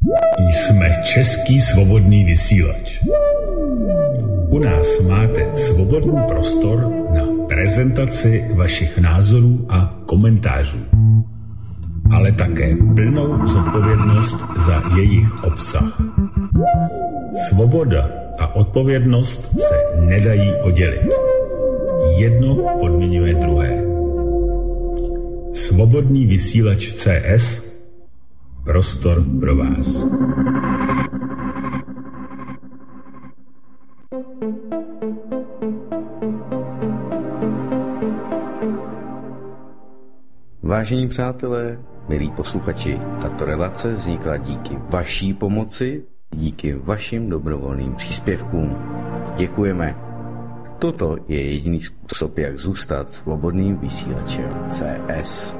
Jsme Český svobodný vysílač. U nás máte svobodný prostor na prezentaci vašich názorů a komentářů, ale také plnou zodpovědnost za jejich obsah. Svoboda a odpovědnost se nedají oddělit. Jedno podmiňuje druhé. Svobodný vysílač CS, prostor pro vás. Vážení přátelé, milí posluchači, tato relace vznikla díky vaší pomoci, díky vašim dobrovolným příspěvkům. Děkujeme. Toto je jediný způsob, jak zůstat svobodným vysílačem CS.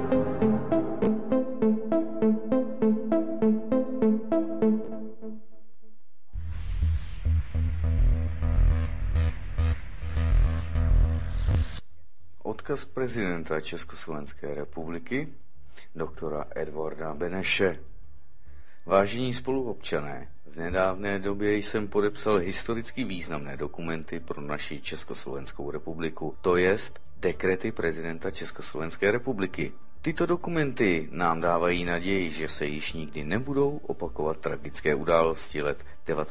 Odkaz prezidenta Československé republiky, doktora Edvarda Beneše. Vážení spoluobčané, v nedávné době jsem podepsal historicky významné dokumenty pro naši Československou republiku, to jest dekrety prezidenta Československé republiky. Tyto dokumenty nám dávají naději, že se již nikdy nebudou opakovat tragické události let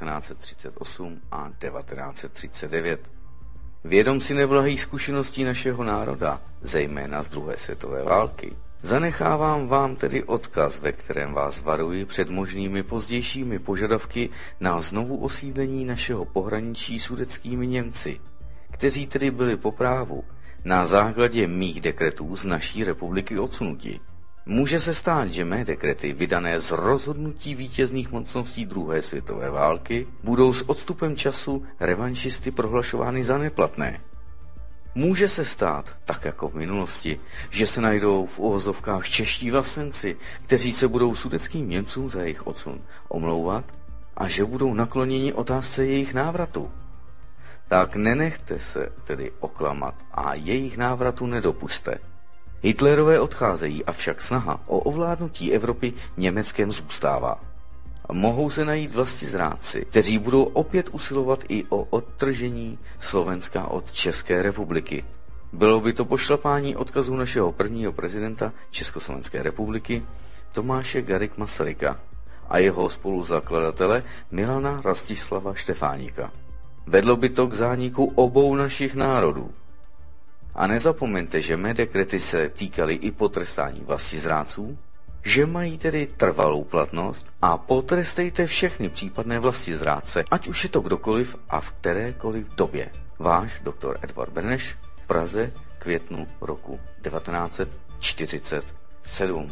1938 a 1939. Vědom si neblahých zkušeností našeho národa, zejména z druhé světové války, zanechávám vám tedy odkaz, ve kterém vás varuji před možnými pozdějšími požadavky na znovu osídlení našeho pohraničí sudetskými Němci, kteří tedy byli po právu na základě mých dekretů z naší republiky odsunuti. Může se stát, že mé dekrety, vydané z rozhodnutí vítězných mocností druhé světové války, budou s odstupem času revanšisty prohlašovány za neplatné. Může se stát, tak jako v minulosti, že se najdou v uvozovkách čeští vlastenci, kteří se budou sudetským Němcům za jejich odsun omlouvat a že budou nakloněni otázce jejich návratu. Tak nenechte se tedy oklamat a jejich návratu nedopuste. Hitlerové odcházejí, avšak snaha o ovládnutí Evropy Německem zůstává. Mohou se najít vlastizrádci, kteří budou opět usilovat i o odtržení Slovenska od České republiky. Bylo by to pošlapání odkazu našeho prvního prezidenta Československé republiky Tomáše Garrigue Masaryka a jeho spoluzakladatele Milana Rastislava Štefánika. Vedlo by to k zániku obou našich národů. A nezapomeňte, že mé dekrety se týkaly i potrestání vlastizrádců, že mají tedy trvalou platnost a potrestejte všechny případné vlastizrádce, ať už je to kdokoliv a v kterékoliv době. Váš doktor Edvard Beneš v Praze, květnu roku 1947.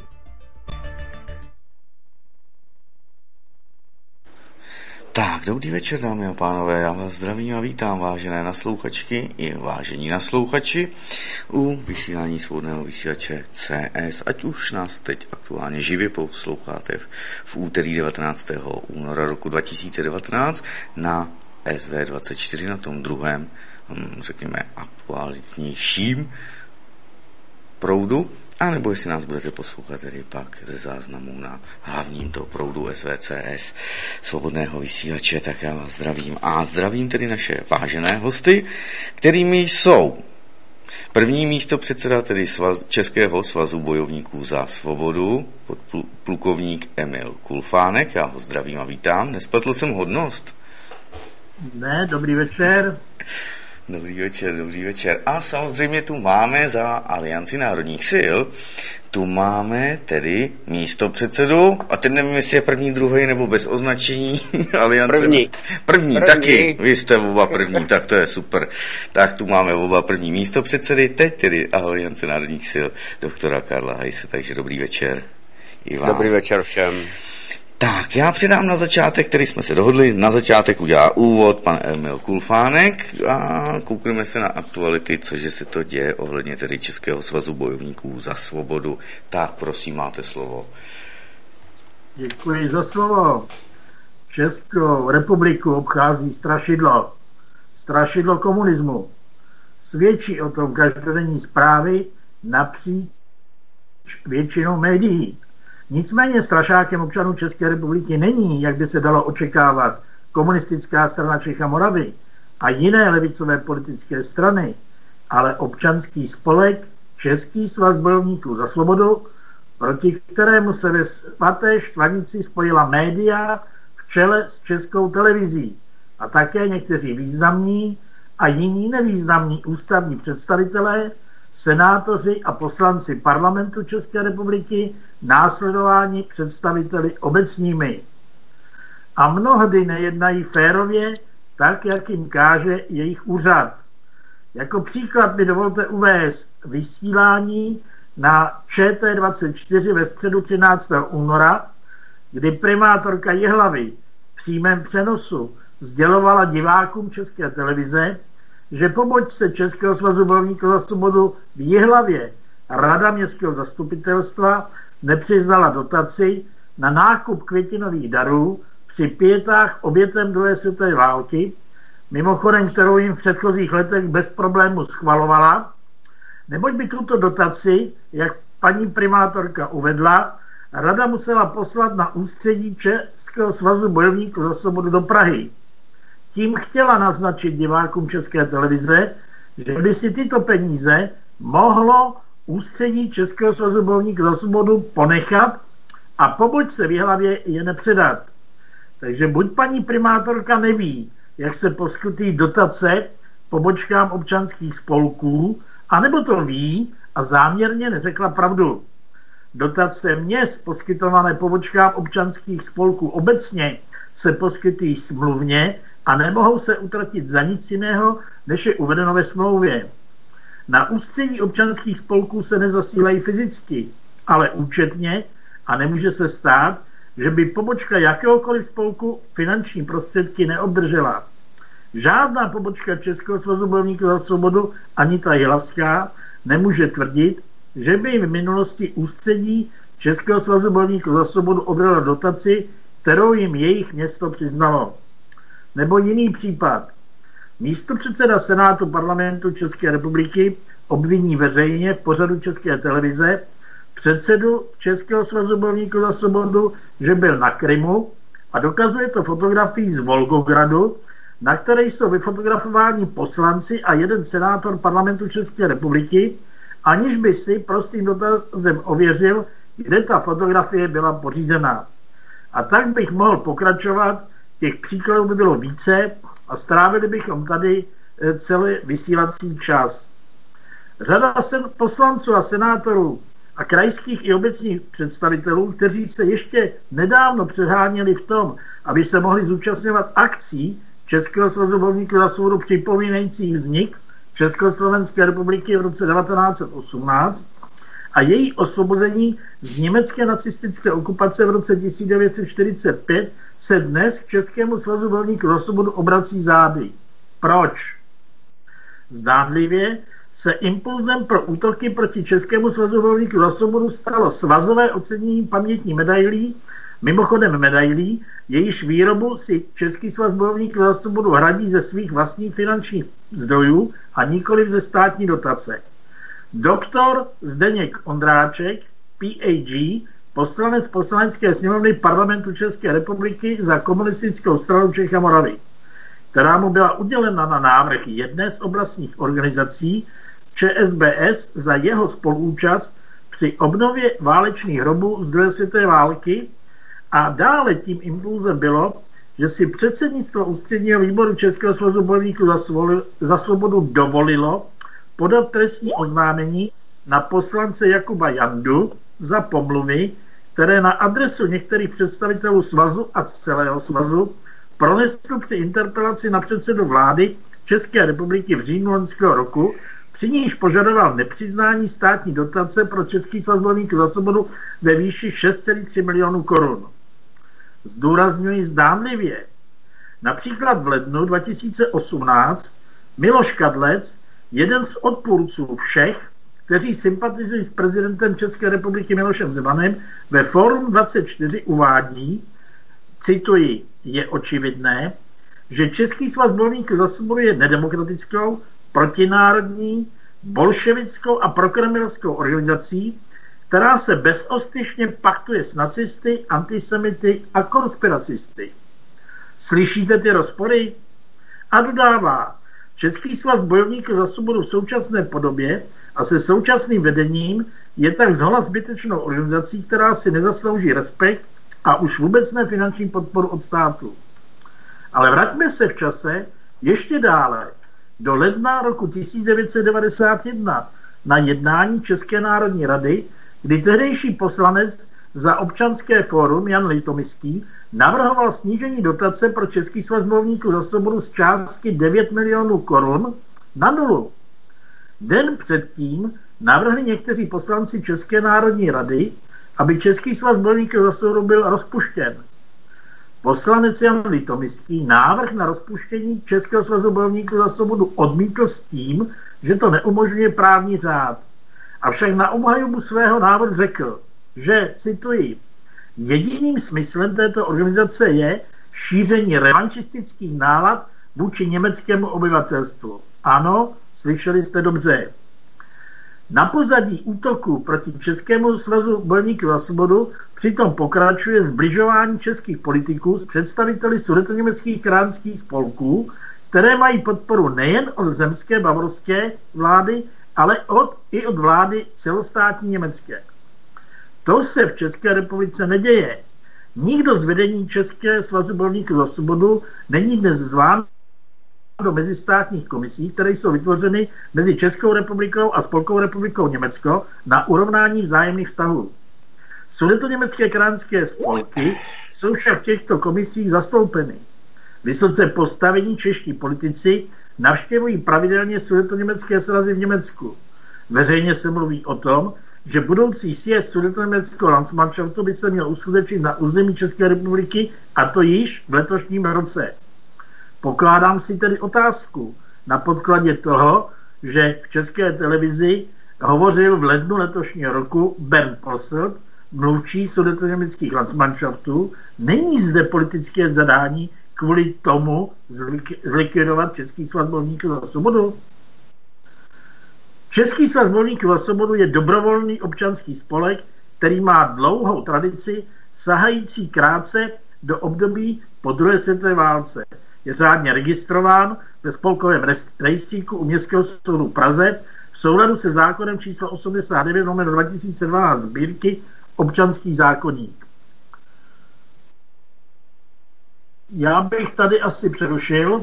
Tak, dobrý večer, dámy a pánové, já vás zdravím a vítám, vážené naslouchačky i vážení naslouchači u vysílání svobodného vysílače CS, ať už nás teď aktuálně živě posloucháte v úterý 19. února roku 2019 na SV24, na tom druhém, řekněme, aktuálnějším proudu, a nebo jestli nás budete poslouchat tedy pak ze záznamu na hlavním toho proudu SVCS svobodného vysílače, tak já vás zdravím. A zdravím tedy naše vážené hosty, kterými jsou první místopředseda tedy Českého svazu bojovníků za svobodu, plukovník Emil Kulfánek, já ho zdravím a vítám. Nespletl jsem hodnost? Ne, dobrý večer. Dobrý večer. A samozřejmě tu máme za Alianci národních sil, tu máme tedy místopředsedu, a teď nevím, jestli je první, druhý nebo bez označení Aliance. První, taky, vy jste oba první, tak to je super. Tak tu máme oba první místopředsedy, teď tedy Aliance národních sil, doktora Karla Hajse, takže dobrý večer i vám. Dobrý večer všem. Tak, já předám na začátek, který jsme se dohodli, na začátek udělá úvod pan Emil Kulfánek a koukneme se na aktuality, cože se to děje ohledně tedy Českého svazu bojovníků za svobodu. Tak, prosím, máte slovo. Děkuji za slovo. Českou republiku obchází strašidlo komunismu. Svědčí o tom každodenní zprávy napříč většinou médií. Nicméně strašákem občanů České republiky není, jak by se dalo očekávat, Komunistická strana Čech a Moravy a jiné levicové politické strany, ale občanský spolek Český svaz bojovníků za svobodu, proti kterému se ve svaté štvanici spojila média v čele s Českou televizí a také někteří významní a jiní nevýznamní ústavní představitelé, senátoři a poslanci parlamentu České republiky, následováni představiteli obecními. A mnohdy nejednají férově, tak, jak jim káže jejich úřad. Jako příklad mi dovolte uvést vysílání na ČT24 ve středu 13. února, kdy primátorka Jihlavy v přímém přenosu sdělovala divákům České televize, že pobočce Českého svazu bojovníků za svobodu v Jihlavě Rada městského zastupitelstva nepřiznala dotaci na nákup květinových darů při pietách obětem druhé světové války, mimochodem kterou jim v předchozích letech bez problému schvalovala, neboť by tuto dotaci, jak paní primátorka uvedla, Rada musela poslat na ústředí Českého svazu bojovníků za svobodu do Prahy. Tím chtěla naznačit divákům České televize, že by si tyto peníze mohlo ústředí Českého svazu bojovníků za svobodu ponechat a pobočce v Jihlavě je nepředat. Takže buď paní primátorka neví, jak se poskytují dotace pobočkám občanských spolků, anebo to ví a záměrně neřekla pravdu. Dotace měst poskytované pobočkám občanských spolků obecně se poskytují smluvně a nemohou se utratit za nic jiného, než je uvedeno ve smlouvě. Na ústředí občanských spolků se nezasílají fyzicky, ale účetně a nemůže se stát, že by pobočka jakéhokoliv spolku finanční prostředky neobdržela. Žádná pobočka Českého svazu bojovníků za svobodu, ani ta jihlavská, nemůže tvrdit, že by v minulosti ústředí Českého svazu bojovníků za svobodu obdržela dotaci, kterou jim jejich město přiznalo. Nebo jiný případ. Místopředseda Senátu parlamentu České republiky obviní veřejně v pořadu České televize předsedu Českého svazu bojovníků za svobodu, že byl na Krymu a dokazuje to fotografii z Volgogradu, na které jsou vyfotografováni poslanci a jeden senátor parlamentu České republiky, aniž by si prostým dotazem ověřil, kde ta fotografie byla pořízena. A tak bych mohl pokračovat, těch příkladů by bylo více a strávili bychom tady celý vysílací čas. Řada poslanců a senátorů a krajských i obecních představitelů, kteří se ještě nedávno předháněli v tom, aby se mohli zúčastňovat akcí Českého svazu bojovníků za svobodu připomínající vznik Československé republiky v roce 1918 a její osvobození z německé nacistické okupace v roce 1945, se dnes k Českému svazu bojovníků za svobodu obrací zády. Proč? Zdánlivě se impulzem pro útoky proti Českému svazu bojovníků za svobodu stalo svazové ocenění pamětní medailí, mimochodem medailí, jejíž výrobu si Český svaz bojovníků za svobodu hradí ze svých vlastních finančních zdrojů a nikoliv ze státní dotace. Doktor Zdeněk Ondráček, PhD, poslanec Poslanecké sněmovny parlamentu České republiky za Komunistickou stranu Čech a Moravy, která mu byla udělena na návrh jedné z oblastních organizací ČSBS za jeho spoluúčast při obnově válečných hrobů z druhé světové války, a dále tím impulzem bylo, že si předsednictvo ústředního výboru Českého svazu bojovníků za svobodu dovolilo podat trestní oznámení na poslance Jakuba Jandu za pomluvy, které na adresu některých představitelů svazu a celého svazu pronesl při interpelaci na předsedu vlády České republiky v říjnu loňského roku, při níž požadoval nepřiznání státní dotace pro Český svaz bojovníků za svobodu ve výši 6,3 milionů korun. Zdůrazňuji zdánlivě. Například v lednu 2018 Miloš Kadlec, jeden z odpůrců všech, kteří sympatizují s prezidentem České republiky Milošem Zemanem, ve Fórum 24 uvádí, cituji, je očividné, že Český svaz bojovníků za svobodu je nedemokratickou, protinárodní, bolševickou a prokremelskou organizací, která se bezostyšně paktuje s nacisty, antisemity a konspiracisty. Slyšíte ty rozpory? A dodává, Český svaz bojovníků za svobodu v současné podobě a se současným vedením je tak zhola zbytečnou organizací, která si nezaslouží respekt a už vůbec ne finanční podporu od státu. Ale vraťme se v čase ještě dále, do ledna roku 1991 na jednání České národní rady, kdy tehdejší poslanec za Občanské fórum Jan Litomyský navrhoval snížení dotace pro Český svaz bojovníků za svobodu z částky 9 milionů korun na nulu. Den předtím navrhli někteří poslanci České národní rady, aby Český svaz bojovníků za svobodu byl rozpuštěn. Poslanec Jan Litomyský návrh na rozpuštění Českého svazu bojovníků za svobodu odmítl s tím, že to neumožňuje právní řád. Avšak na obhajobu svého návrhu řekl, že, cituji, jediným smyslem této organizace je šíření revanšistických nálad vůči německému obyvatelstvu. Ano, slyšeli jste dobře. Na pozadí útoku proti Českému svazu bojovníků za svobodu přitom pokračuje zbližování českých politiků s představiteli sudetoněmeckých kránských spolků, které mají podporu nejen od zemské bavorské vlády, ale i od vlády celostátní německé. To se v České republice neděje. Nikdo z vedení České svazu bojovníků za svobodu není dnes zván do mezistátních komisí, které jsou vytvořeny mezi Českou republikou a Spolkovou republikou Německo na urovnání vzájemných vztahů. Sudetoněmecké kránské spolky jsou však v těchto komisích zastoupeny. Vysoce postavení čeští politici navštěvují pravidelně sudetoněmecké svazy v Německu. Veřejně se mluví o tom, že budoucí sjezd sudetoněmeckého Landsmannschaftu by se měl uskutečnit na území České republiky, a to již v letošním roce. Pokládám si tedy otázku na podkladě toho, že v České televizi hovořil v lednu letošního roku Bernd Posselt, mluvčí sudetoněmeckých Landsmannschaftů. Není zde politické zadání kvůli tomu zlikvidovat Český svaz bojovníků za svobodu? Český svaz bojovníků za svobodu je dobrovolný občanský spolek, který má dlouhou tradici, sahající krátce do období po druhé světové válce. Je řádně registrován ve spolkovém rejstříku u Městského soudu v Praze v souladu se zákonem číslo 89/2012 sbírky Občanský zákoník. Já bych tady asi přerušil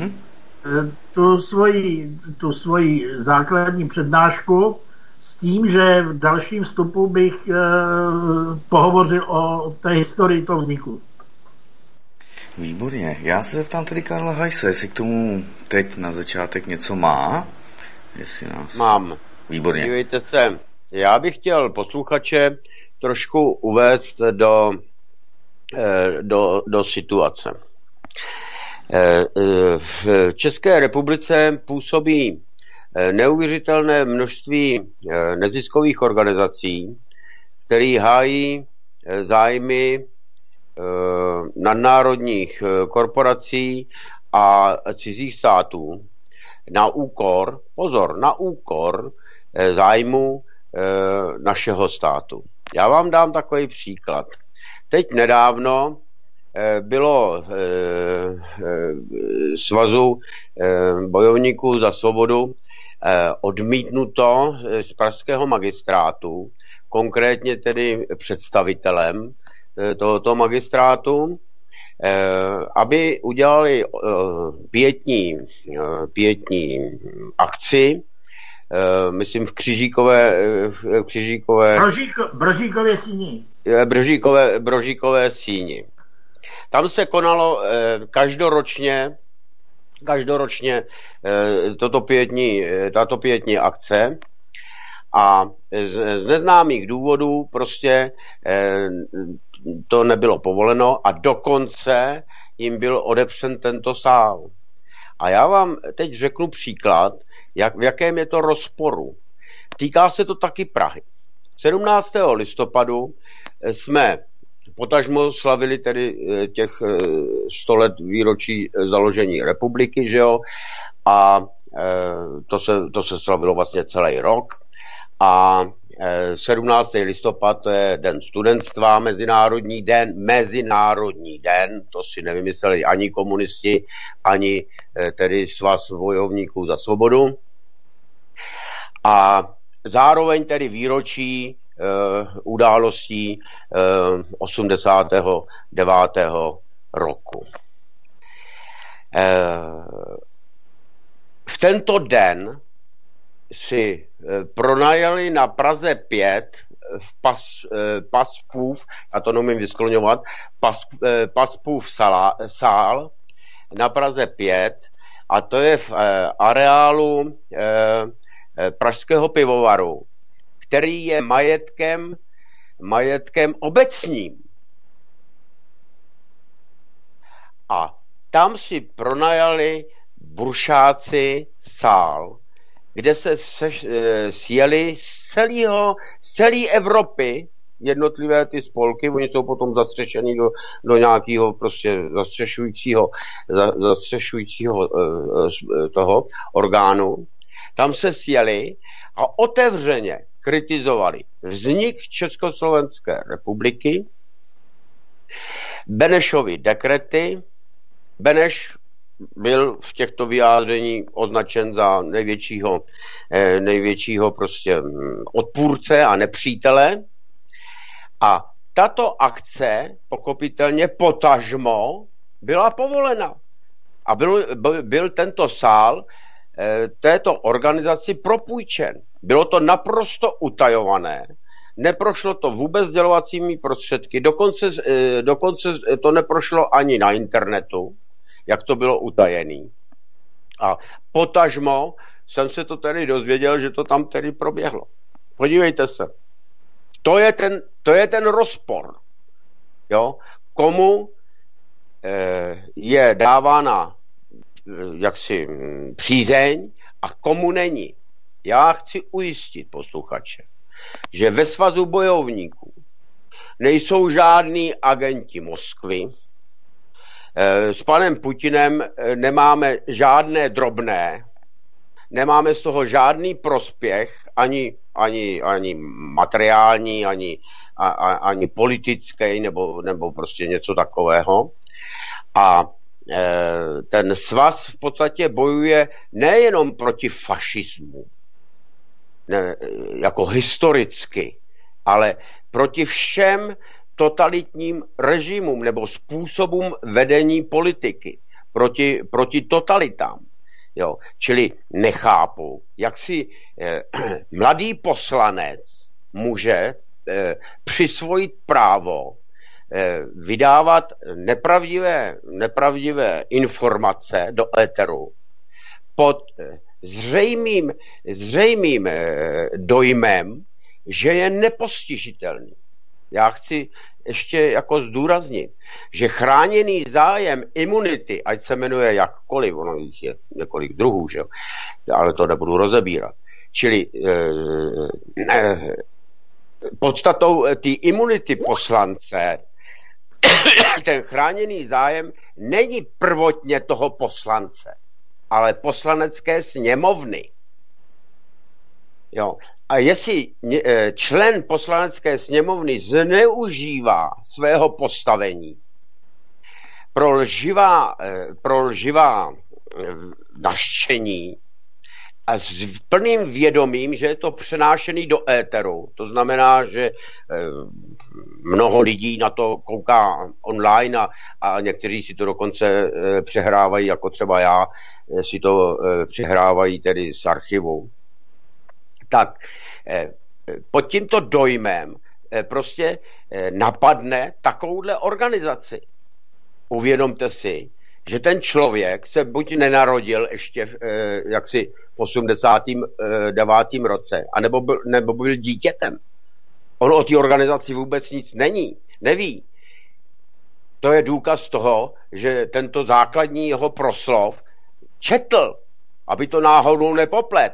tu svoji základní přednášku s tím, že v dalším vstupu bych pohovořil o té historii toho vzniku. Výborně. Já se zeptám tedy Karla Hajse, jestli k tomu teď na začátek něco má. Mám. Výborně. Dívejte se, já bych chtěl posluchače trošku uvést do situace. V České republice působí neuvěřitelné množství neziskových organizací, které hájí zájmy nadnárodních korporací a cizích států na úkor zájmu našeho státu. Já vám dám takový příklad. Teď nedávno bylo Svazu bojovníků za svobodu odmítnuto z pražského magistrátu, konkrétně tedy představitelem tohoto magistrátu, aby udělali pietní akci, myslím v Brožíkové síni. Tam se konalo každoročně tato pietní akce a z neznámých důvodů prostě to nebylo povoleno a dokonce jim byl odepřen tento sál. A já vám teď řeknu příklad, v jakém je to rozporu. Týká se to taky Prahy. 17. listopadu jsme potažmo slavili tedy těch 100 let výročí založení republiky, že jo? A to se slavilo vlastně celý rok. A 17. listopad, to je den studentstva, mezinárodní den, to si nevymysleli ani komunisti, ani tedy Svaz bojovníků za svobodu. A zároveň tedy výročí událostí 89. roku. V tento den si pronajali na Praze 5 v Paspův, já to nemůžu vyskloňovat, Paspův sál na Praze 5, a to je v areálu Pražského pivovaru, který je majetkem obecním. A tam si pronajali buršáci sál, kde se sjeli z celé Evropy jednotlivé ty spolky, oni jsou potom zastřešení do nějakého prostě zastřešujícího toho orgánu. Tam se sjeli a otevřeně kritizovali vznik Československé republiky, Benešovy dekrety. Beneš byl v těchto vyjádření označen za největšího prostě odpůrce a nepřítele. A tato akce pochopitelně potažmo byla povolena. A byl tento sál této organizaci propůjčen. Bylo to naprosto utajované, neprošlo to vůbec sdělovacími prostředky, dokonce to neprošlo ani na internetu, jak to bylo utajený. A potažmo jsem se to tedy dozvěděl, že to tam tedy proběhlo. Podívejte se. To je ten rozpor. Jo? Komu je dávána jaksi přízeň a komu není. Já chci ujistit posluchače, že ve Svazu bojovníků nejsou žádní agenti Moskvy. S panem Putinem nemáme žádné drobné, nemáme z toho žádný prospěch, ani materiální, ani politický, nebo prostě něco takového. A ten svaz v podstatě bojuje nejenom proti fašismu, jako historicky, ale proti všem totalitním režimům nebo způsobům vedení politiky, proti totalitám. Jo. Čili nechápu, jak si mladý poslanec může přisvojit právo vydávat nepravdivé informace do éteru pod zřejmým dojmem, že je nepostižitelný. Já chci ještě jako zdůraznit, že chráněný zájem imunity, ať se jmenuje jakkoliv, ono jich je několik druhů, že? Ale to nebudu rozebírat. Čili podstatou té imunity poslance ten chráněný zájem není prvotně toho poslance, ale poslanecké sněmovny. Jo. A jestli člen poslanecké sněmovny zneužívá svého postavení pro lživá nařčení a s plným vědomím, že je to přenášený do éteru, to znamená, že mnoho lidí na to kouká online a někteří si to dokonce přehrávají, jako třeba já, si to přehrávají tedy z archivu. Tak pod tímto dojmem prostě napadne takovouhle organizaci. Uvědomte si, že ten člověk se buď nenarodil ještě jaksi v 89. roce, nebo byl dítětem. On o té organizaci vůbec nic neví. To je důkaz toho, že tento základní jeho proslov četl, aby to náhodou nepoplet.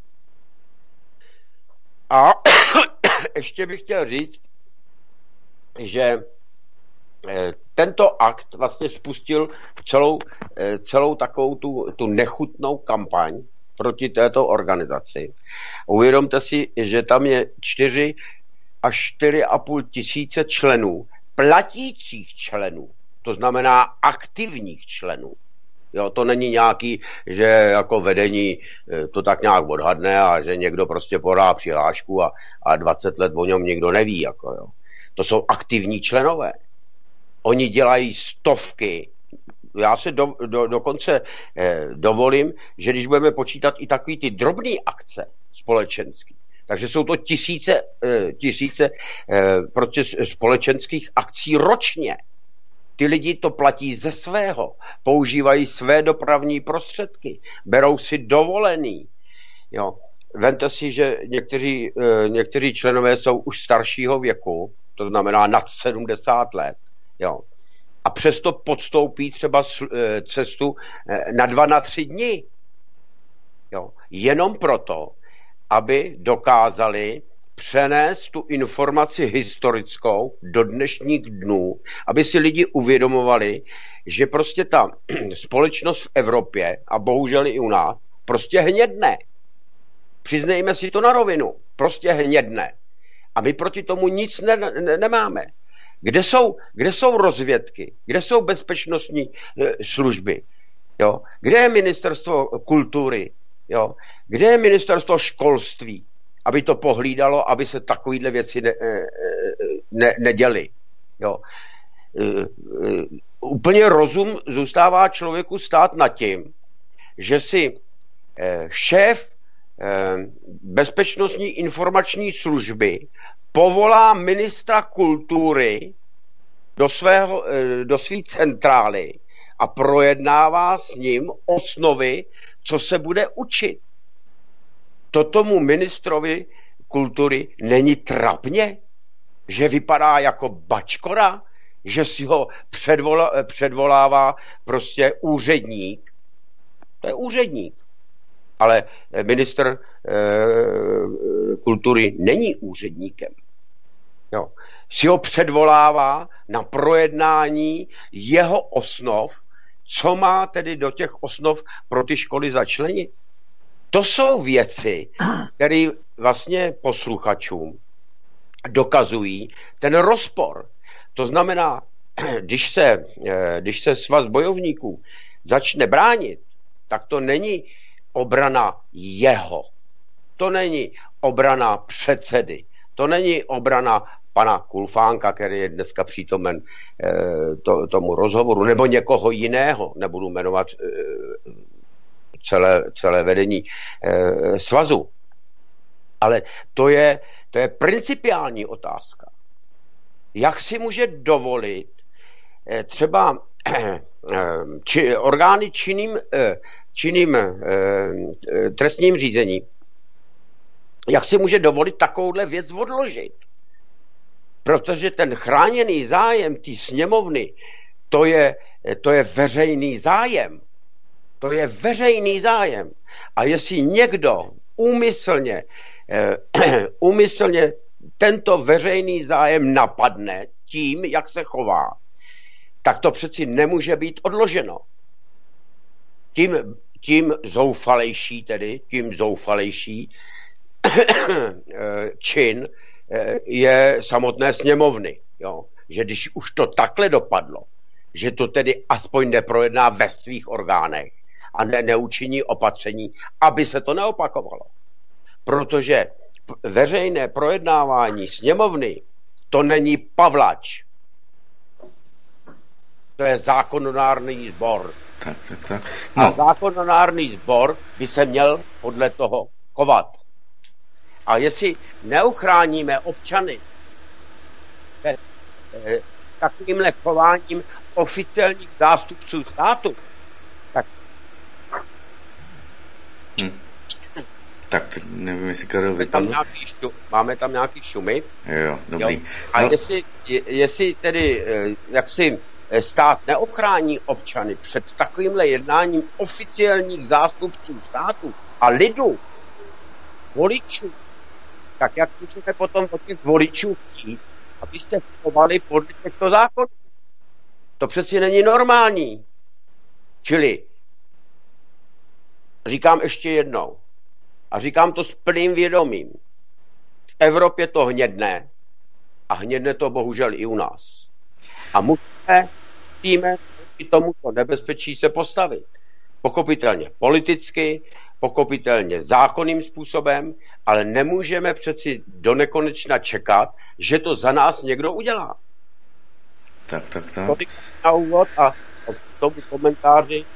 A ještě bych chtěl říct, že tento akt vlastně spustil celou takovou tu nechutnou kampaň proti této organizaci. Uvědomte si, že tam je 4 až 4,5 tisíce členů, platících členů, to znamená aktivních členů. Jo, to není nějaký, že jako vedení to tak nějak odhadne a že někdo prostě podá přihlášku a 20 let o něm nikdo neví. Jako, jo. To jsou aktivní členové. Oni dělají stovky. Já se dokonce dovolím, že když budeme počítat i takový ty drobné akce společenský, takže jsou to tisíce společenských akcí ročně. Ty lidi to platí ze svého, používají své dopravní prostředky, berou si dovolený. Jo. Vemte si, že někteří členové jsou už staršího věku, to znamená nad 70 let. Jo. A přesto podstoupí třeba cestu na 2, na 3 dny. Jo. Jenom proto, aby dokázali přenést tu informaci historickou do dnešních dnů, aby si lidi uvědomovali, že prostě ta společnost v Evropě, a bohužel i u nás, prostě hnědne. Přiznejme si to na rovinu. Prostě hnědne. A my proti tomu nic nemáme. Kde jsou rozvědky? Kde jsou bezpečnostní služby? Jo? Kde je ministerstvo kultury? Jo? Kde je ministerstvo školství? Aby to pohlídalo, aby se takovýhle věci neděly. Jo. Úplně rozum zůstává člověku stát nad tím, že si šéf bezpečnostní informační služby povolá ministra kultury do své centrály a projednává s ním osnovy, co se bude učit. To tomu ministrovi kultury není trapně, že vypadá jako bačkora, že si ho předvolává prostě úředník. To je úředník. Ale ministr kultury není úředníkem. Jo. Si ho předvolává na projednání jeho osnov, co má tedy do těch osnov pro ty školy začlenit. To jsou věci, které vlastně posluchačům dokazují ten rozpor. To znamená, když se svaz bojovníků začne bránit, tak to není obrana jeho. To není obrana předsedy. To není obrana pana Kulfánka, který je dneska přítomen tomu rozhovoru, nebo někoho jiného, nebudu jmenovat celé vedení svazu. Ale to je principiální otázka. Jak si může dovolit třeba orgány činným trestním řízení, jak si může dovolit takovouhle věc odložit? Protože ten chráněný zájem té sněmovny, to je veřejný zájem. To je veřejný zájem. A jestli někdo úmyslně tento veřejný zájem napadne tím, jak se chová, tak to přeci nemůže být odloženo. Tím zoufalejší čin je samotné sněmovny. Jo? Že když už to takhle dopadlo, že to tedy aspoň neprojedná ve svých orgánech a neučiní opatření, aby se to neopakovalo. Protože veřejné projednávání sněmovny to není pavlač. To je zákonodárný sbor. Tak. No. A zákonodárný sbor by se měl podle toho chovat. A jestli neuchráníme občany takovýmhle chováním oficiálních zástupců státu, tak... Tak nevím, jestli Karel vypadl. Máme tam nějaký šumy. Jo, dobrý. Jo. A jestli tedy jaksi stát neochrání občany před takovýmhle jednáním oficiálních zástupců státu a lidu, voličů, tak jak můžeme potom od těch voličů chtít, aby se chovali podle těchto zákonů? To přeci není normální. Čili říkám ještě jednou, a říkám to s plným vědomím, v Evropě to hnědne a hnědne to bohužel i u nás. A musíme i tomuto nebezpečí se postavit. Pochopitelně politicky, pochopitelně zákonným způsobem, ale nemůžeme přeci do nekonečna čekat, že to za nás někdo udělá. Tak. To na úvod a v tom komentáři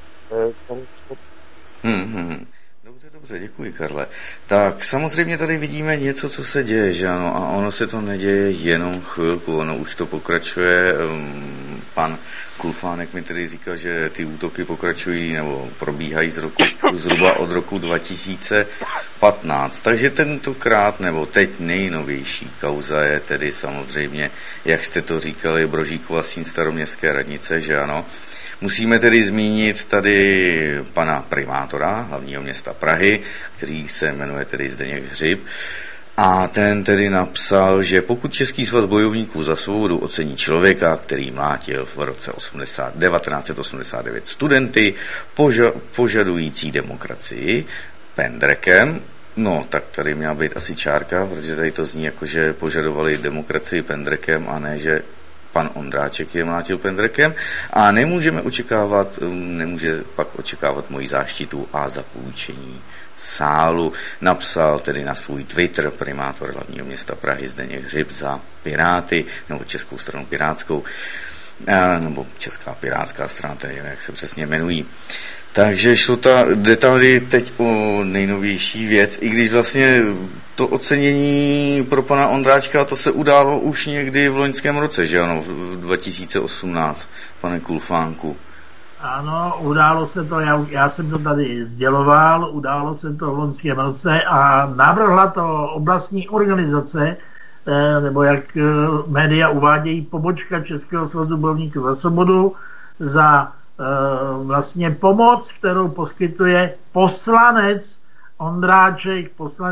Dobře, děkuji, Karle. Tak samozřejmě tady vidíme něco, co se děje, že ano, a ono se to neděje jenom chvilku, ono už to pokračuje. Pan Kulfánek mi tedy říkal, že ty útoky pokračují nebo probíhají zhruba od roku 2015. Takže tentokrát, nebo teď nejnovější kauza je tedy samozřejmě, jak jste to říkali, Brožíkova síň Staroměstské radnice, že ano. Musíme tedy zmínit tady pana primátora hlavního města Prahy, který se jmenuje tedy Zdeněk Hřib. A ten tedy napsal, že pokud Český svaz bojovníků za svobodu ocení člověka, který mlátil v roce 1989 studenty požadující demokracii pendrekem, no tak tady měla být asi čárka, protože tady to zní jako, že požadovali demokracii pendrekem a ne, že pan Ondráček je mlátil pendrekem a nemůže pak očekávat moji záštitu a zapůjčení sálu. Napsal tedy na svůj Twitter primátor hlavního města Prahy Zdeněk Hřib za Piráty, nebo Českou stranu pirátskou, nebo Česká pirátská strana, tedy jak se přesně jmenují. Takže jde tady teď o nejnovější věc, i když vlastně to ocenění pro pana Ondráčka, to se událo už někdy v loňském roce, že ano, v 2018, pane Kulfánku. Ano, událo se to, já jsem to tady sděloval, událo se to v loňském roce a navrhla to oblastní organizace, nebo jak média uvádějí, pobočka Českého svazu bojovníků za svobodu za vlastně pomoc, kterou poskytuje poslanec Ondráček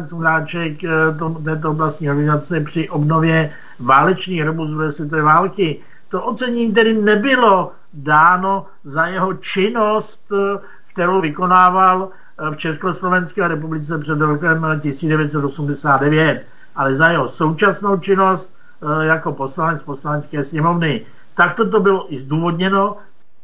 této oblastní organizace při obnově válečných hrobů z druhé světové války. To ocenění tedy nebylo dáno za jeho činnost, kterou vykonával v Československé republice před rokem 1989, ale za jeho současnou činnost jako poslanec poslanecké sněmovny. Takto to bylo i zdůvodněno.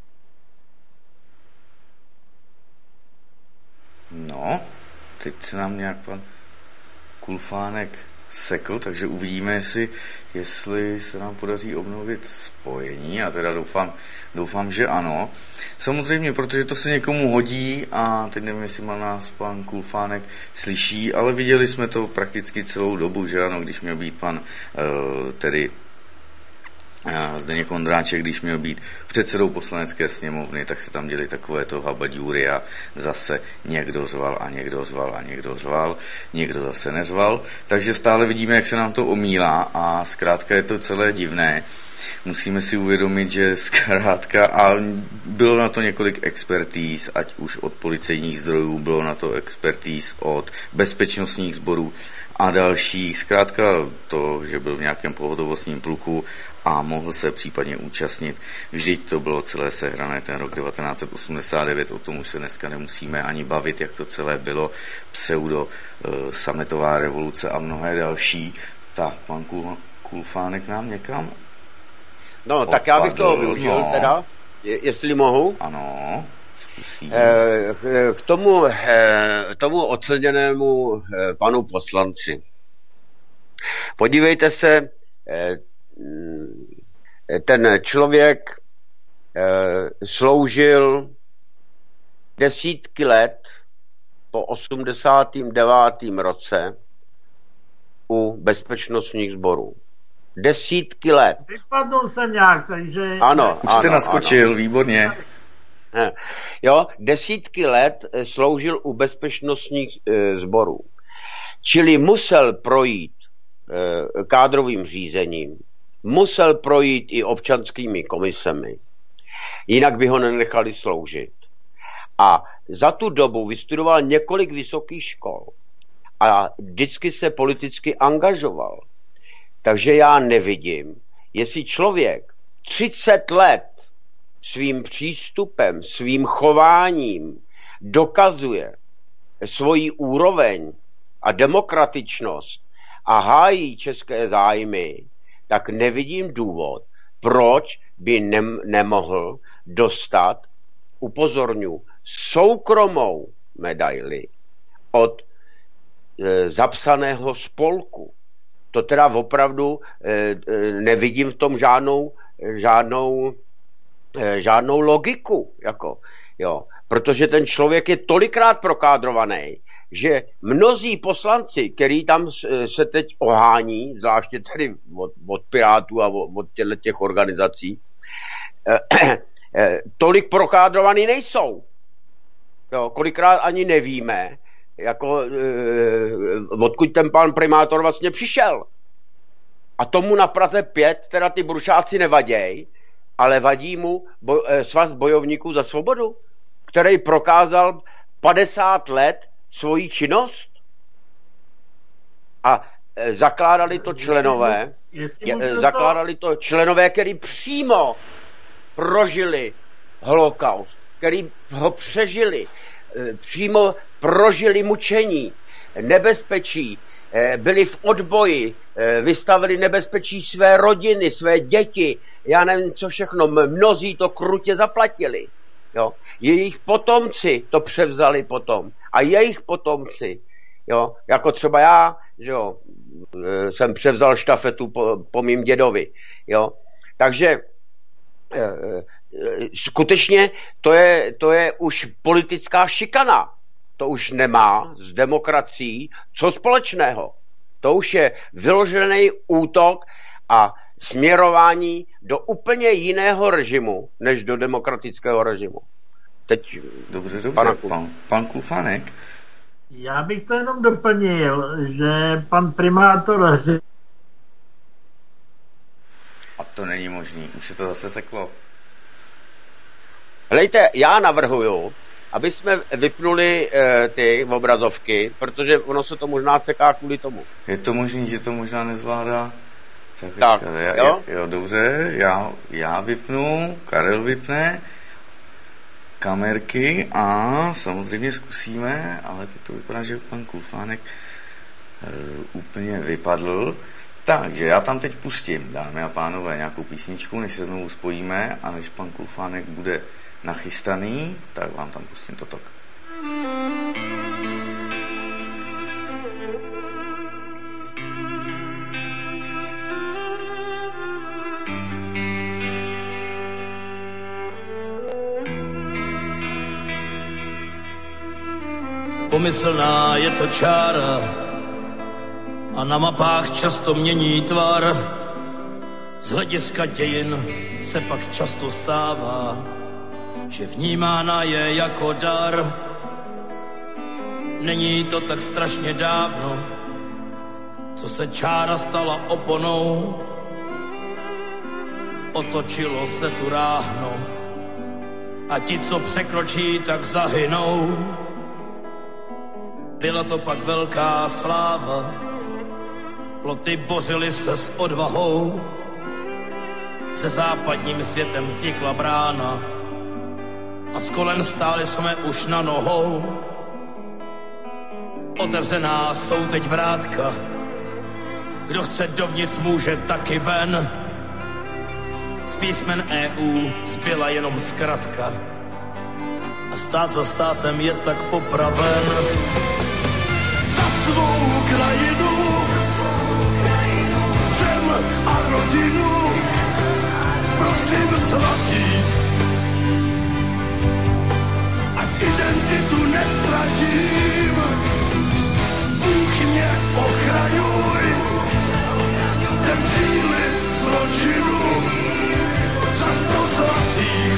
No, teď se nám nějak pan Kulfánek sekl, takže uvidíme, jestli se nám podaří obnovit spojení. Já teda doufám, že ano. Samozřejmě, protože to se někomu hodí a teď nevím, jestli má nás pan Kulfánek slyší, ale viděli jsme to prakticky celou dobu, že ano, když měl být pan tedy Zdeněk Ondráček, když měl být předsedou poslanecké sněmovny, tak se tam děli takovéto habaďůry a zase někdo řval a někdo řval a někdo řval, někdo zase neřval. Takže stále vidíme, jak se nám to omílá a zkrátka je to celé divné. Musíme si uvědomit, že zkrátka, a bylo na to několik expertíz, ať už od policejních zdrojů, bylo na to expertíz od bezpečnostních sborů a dalších. Zkrátka to, že byl v nějakém pohotovostním pluku a mohl se případně účastnit. Vždyť to bylo celé sehrané ten rok 1989, o tom už se dneska nemusíme ani bavit, jak to celé bylo, sametová revoluce a mnohé další. Tak, pan Kulfánek nám někam odpadl. Tak já bych to využil teda, jestli mohu. Ano, zkusím. K tomu oceněnému panu poslanci. Podívejte se, ten člověk sloužil desítky let po 89. roce u bezpečnostních sborů. Desítky let. Vypadnul jsem nějak, takže... Ano, už jste naskočil, výborně. Jo, desítky let sloužil u bezpečnostních sborů. Čili musel projít kádrovým řízením, musel projít i občanskými komisemi, jinak by ho nenechali sloužit. A za tu dobu vystudoval několik vysokých škol a vždycky se politicky angažoval. Takže já nevidím, jestli člověk 30 let svým přístupem, svým chováním dokazuje, svoji úroveň a demokratičnost a hájí české zájmy, tak nevidím důvod, proč by nemohl dostat, upozorňuji, soukromou medaili od zapsaného spolku. To teda opravdu nevidím v tom žádnou logiku. Protože ten člověk je tolikrát prokádrovaný, že mnozí poslanci, který tam se teď ohání, zvláště tedy od Pirátů a od těch organizací, tolik prokádrovaný nejsou. Kolikrát ani nevíme, odkud ten pan primátor vlastně přišel. A tomu na Praze 5 teda ty brušáci nevaděj, ale vadí mu svaz bojovníků za svobodu, který prokázal 50 let svoji činnost. A zakládali to členové, kteří přímo prožili holokaust, který ho přežili, přímo prožili mučení, nebezpečí, byli v odboji, vystavili nebezpečí své rodiny, své děti, já nevím co všechno, mnozí to krutě zaplatili. Jo. Jejich potomci to převzali potom. A jejich potomci, jo, jako třeba já, jo, jsem převzal štafetu po mým dědovi. Jo. Takže skutečně to je už politická šikana. To už nemá s demokracií co společného. To už je vyložený útok a směrování do úplně jiného režimu, než do demokratického režimu. Teď dobře, pan Kulfánek. Já bych to jenom doplnil, že pan primátor A to není možný, už se to zase seklo. Hlejte, já navrhuju, aby jsme vypnuli ty obrazovky, protože ono se to možná seká kvůli tomu. Je to možný, že to možná nezvládá? Tak, jo, dobře, já vypnu, Karel vypne kamerky a samozřejmě zkusíme, ale teď to vypadá, že pan Kulfánek úplně vypadl. Takže já tam teď pustím, dámy a pánové, nějakou písničku, než se znovu spojíme a než pan Kulfánek bude nachystaný, tak vám tam pustím toto. Pomyslná je to čára a na mapách často mění tvar. Z hlediska dějin se pak často stává, že vnímána je jako dar. Není to tak strašně dávno, co se čára stala oponou. Otočilo se tu ráhno a ti, co překročí, tak zahynou. Byla to pak velká sláva, ploty bořily se s odvahou. Se západním světem vznikla brána a z kolen stáli jsme už na nohou. Otevřená jsou teď vrátka, kdo chce dovnitř, může taky ven. Z písmen EU zbyla jenom zkratka a stát za státem je tak popraven. Za svou krajinu, zem a rodinu, prosím svatý, ať identitu nestratím. Bůh mě ochraňuj, ten cíli zločinu, za 100 zlatých.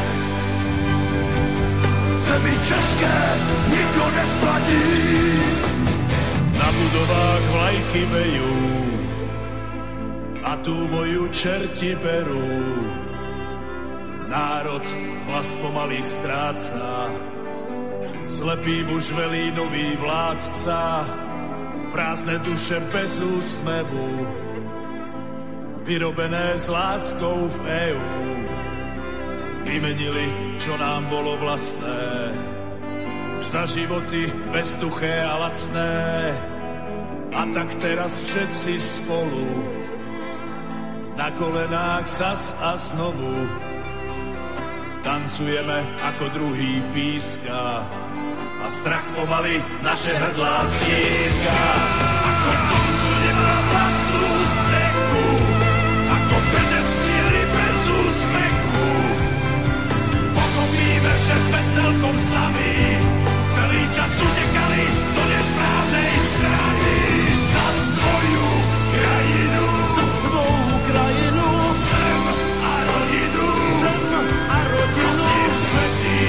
Zemi české nikdo nesplatí. Na budovách vlajky vejou a tu boju čerti berou. Národ hlas pomalý ztrácá, slepý muž velí nový vládca. Prázdné duše bez úsmevu, vyrobené s láskou v EU, vymenili, čo nám bolo vlastné, za životy bezduché a lacné. A tak teraz všetci spolu na kolenách zas a znovu tancujeme ako druhý píska a strach pomaly naše hrdlá stíska. Ako tom, čo nemá vlastnú strechu, ako beže z cíly bez úsmechu. Pochopíme, že sme celkom sami, celý čas utekali do nesprávnej strany. Za svoju krajinu, za svou krajinu, zem a rodinu, prosím svätý.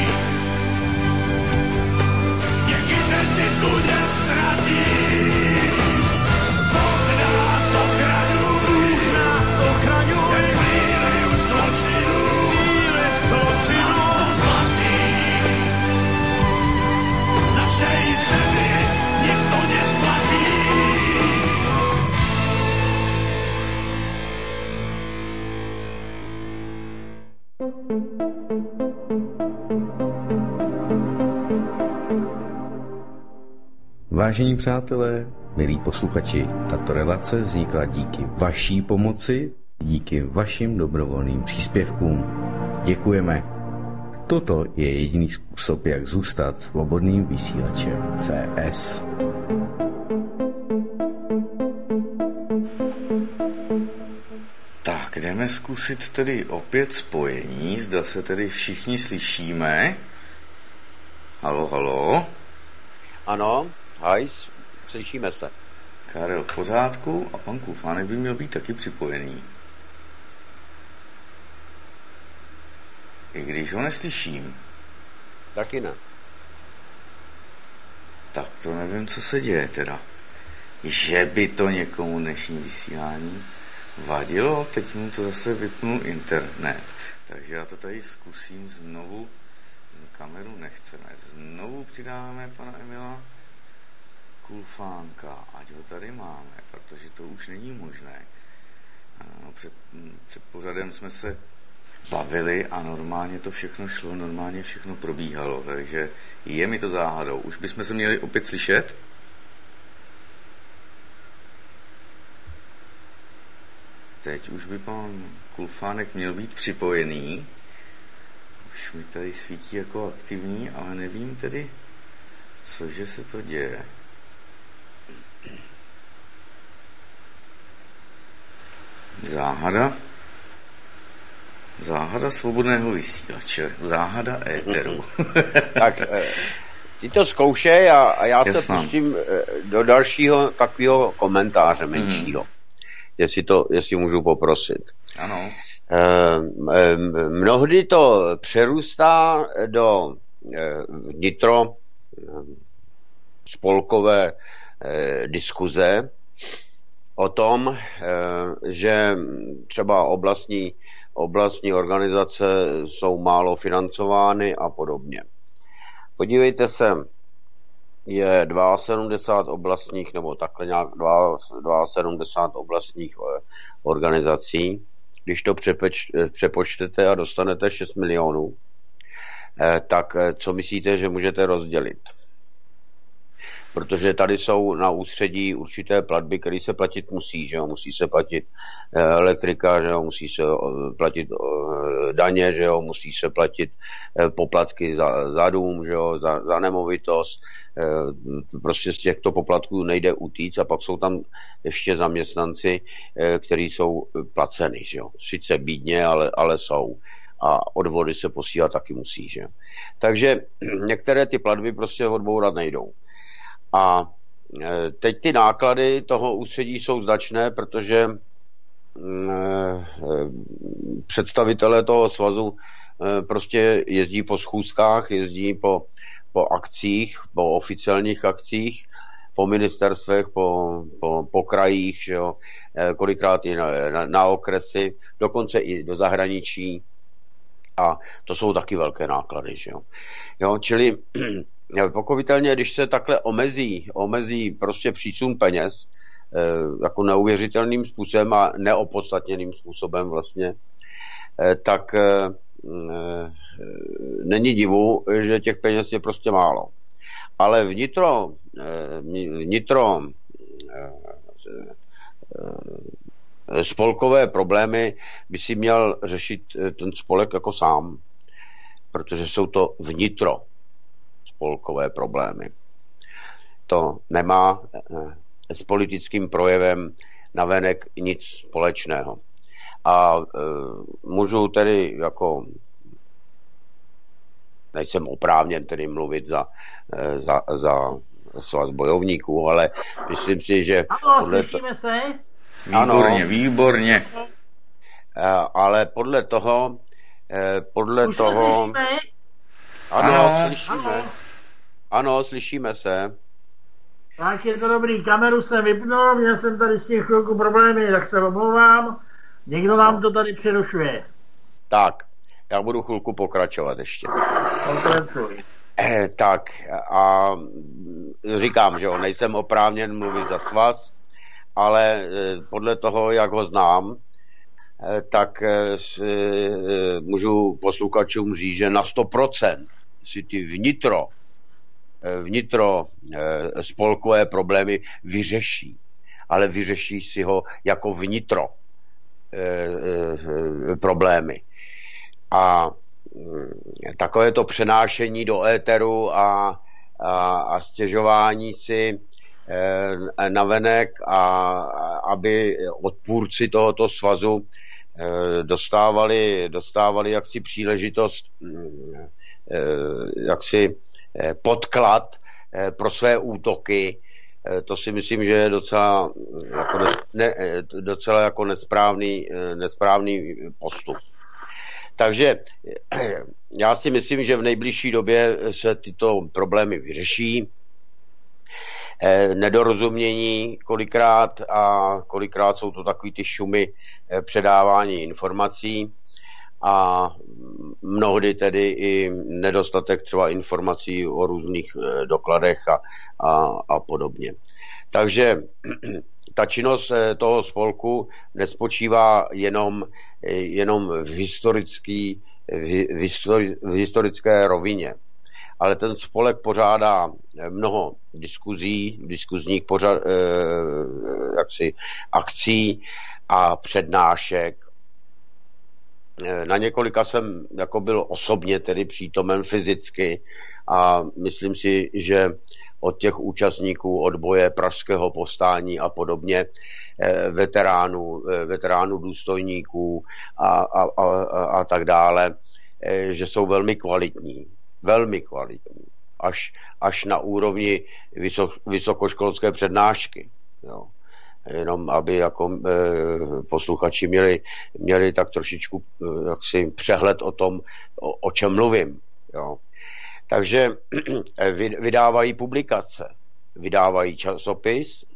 Nech identitu nestratí, Boh nás ochraňuj, ten príliv zločinu, zas to zlatý. Našej zemi nikto nesplatí. Vážení přátelé, milí posluchači, tato relace vznikla díky vaší pomoci, díky vašim dobrovolným příspěvkům. Děkujeme. Toto je jediný způsob, jak zůstat svobodným vysílačem CS. Tak, jdeme zkusit tedy opět spojení, zda se tedy všichni slyšíme. Halo, halo. Ano, hajs, slyšíme se. Karel v pořádku a pan Kulfánek by měl být taky připojený. I když ho neslyším. Taky ne. Tak to nevím, co se děje teda. Že by to někomu dnešní vysílání vadilo, teď mu to zase vypnul internet. Takže já to tady zkusím znovu. Kameru nechceme. Znovu přidáme pana Emila Kulfánka, ať ho tady máme, protože to už není možné. Před pořadem jsme se bavili a normálně to všechno šlo, normálně všechno probíhalo, takže je mi to záhadou. Už bychom se měli opět slyšet? Teď už by pan Kulfánek měl být připojený. Už mi tady svítí jako aktivní, ale nevím tedy, cože se to děje. Záhada svobodného vysílače. Záhada éteru. Tak, ty to zkoušej a já se pustím do dalšího takového komentáře menšího. Jestli můžu poprosit. Ano. Mnohdy to přerůstá do vnitro spolkové diskuze o tom, že třeba oblastní organizace jsou málo financovány a podobně. Podívejte se, je 72 oblastních, nebo takhle nějak 72 oblastních organizací. Když to přepočtete a dostanete 6 milionů, tak co myslíte, že můžete rozdělit? Protože tady jsou na ústředí určité platby, které se platit musí, že jo? Musí se platit elektrika, že jo? Musí se platit daně, že jo? Musí se platit poplatky za dům, že jo? Za nemovitost. Prostě z těchto poplatků nejde utíct a pak jsou tam ještě zaměstnanci, kteří jsou placeni, že jo? Sice bídně, ale jsou. A odvody se posílat taky musí, že jo? Takže některé ty platby prostě odbourat nejdou. A teď ty náklady toho ústředí jsou značné, protože představitelé toho svazu prostě jezdí po schůzkách, jezdí po akcích, po oficiálních akcích, po ministerstvech, po krajích, že jo, kolikrát i na okresy, dokonce i do zahraničí. A to jsou taky velké náklady, že jo. Čili pochopitelně, když se takhle omezí prostě přísun peněz, jako neuvěřitelným způsobem a neopodstatněným způsobem vlastně, tak není divu, že těch peněz je prostě málo. Ale vnitro spolkové problémy by si měl řešit ten spolek jako sám, protože jsou to vnitro spolkové problémy. To nemá s politickým projevem navenek nic společného. A můžu tedy jako nejsem oprávněn tedy mluvit za svaz bojovníků, ale myslím si, že... Ano, slyšíme se? Výborně, výborně. Ale podle toho... Už se slyšíme? Ano, slyšíme. Ano, slyšíme se. Tak je to dobrý. Kameru jsem vypnul, měl jsem tady s tím chvilku problémy, tak se omlouvám. Někdo nám to tady přerušuje. Tak, já budu chvilku pokračovat ještě. Pokračuj. Tak a říkám, že nejsem oprávněn mluvit za svaz, ale podle toho, jak ho znám, tak můžu posluchačům říct, že na 100% si ty vnitro spolkové problémy vyřeší, ale vyřeší si ho jako vnitro problémy. A takové to přenášení do éteru a stěžování si navenek, a aby odpůrci tohoto svazu dostávali jaksi příležitost, jaksi podklad pro své útoky. To si myslím, že je docela jako nesprávný postup. Takže já si myslím, že v nejbližší době se tyto problémy vyřeší. Nedorozumění kolikrát jsou to takový ty šumy předávání informací a mnohdy tedy i nedostatek třeba informací o různých dokladech a podobně. Takže ta činnost toho spolku nespočívá jenom v historické rovině. Ale ten spolek pořádá mnoho diskuzních akcí a přednášek. Na několika jsem jako byl osobně tedy přítomen fyzicky a myslím si, že od těch účastníků odboje pražského povstání a podobně, veteránů důstojníků a tak dále, že jsou velmi kvalitní. Až na úrovni vysokoškolské přednášky. Jo. Jenom aby jako posluchači měli tak trošičku jaksi přehled o tom, o čem mluvím. Jo. Takže vydávají publikace, vydávají časopis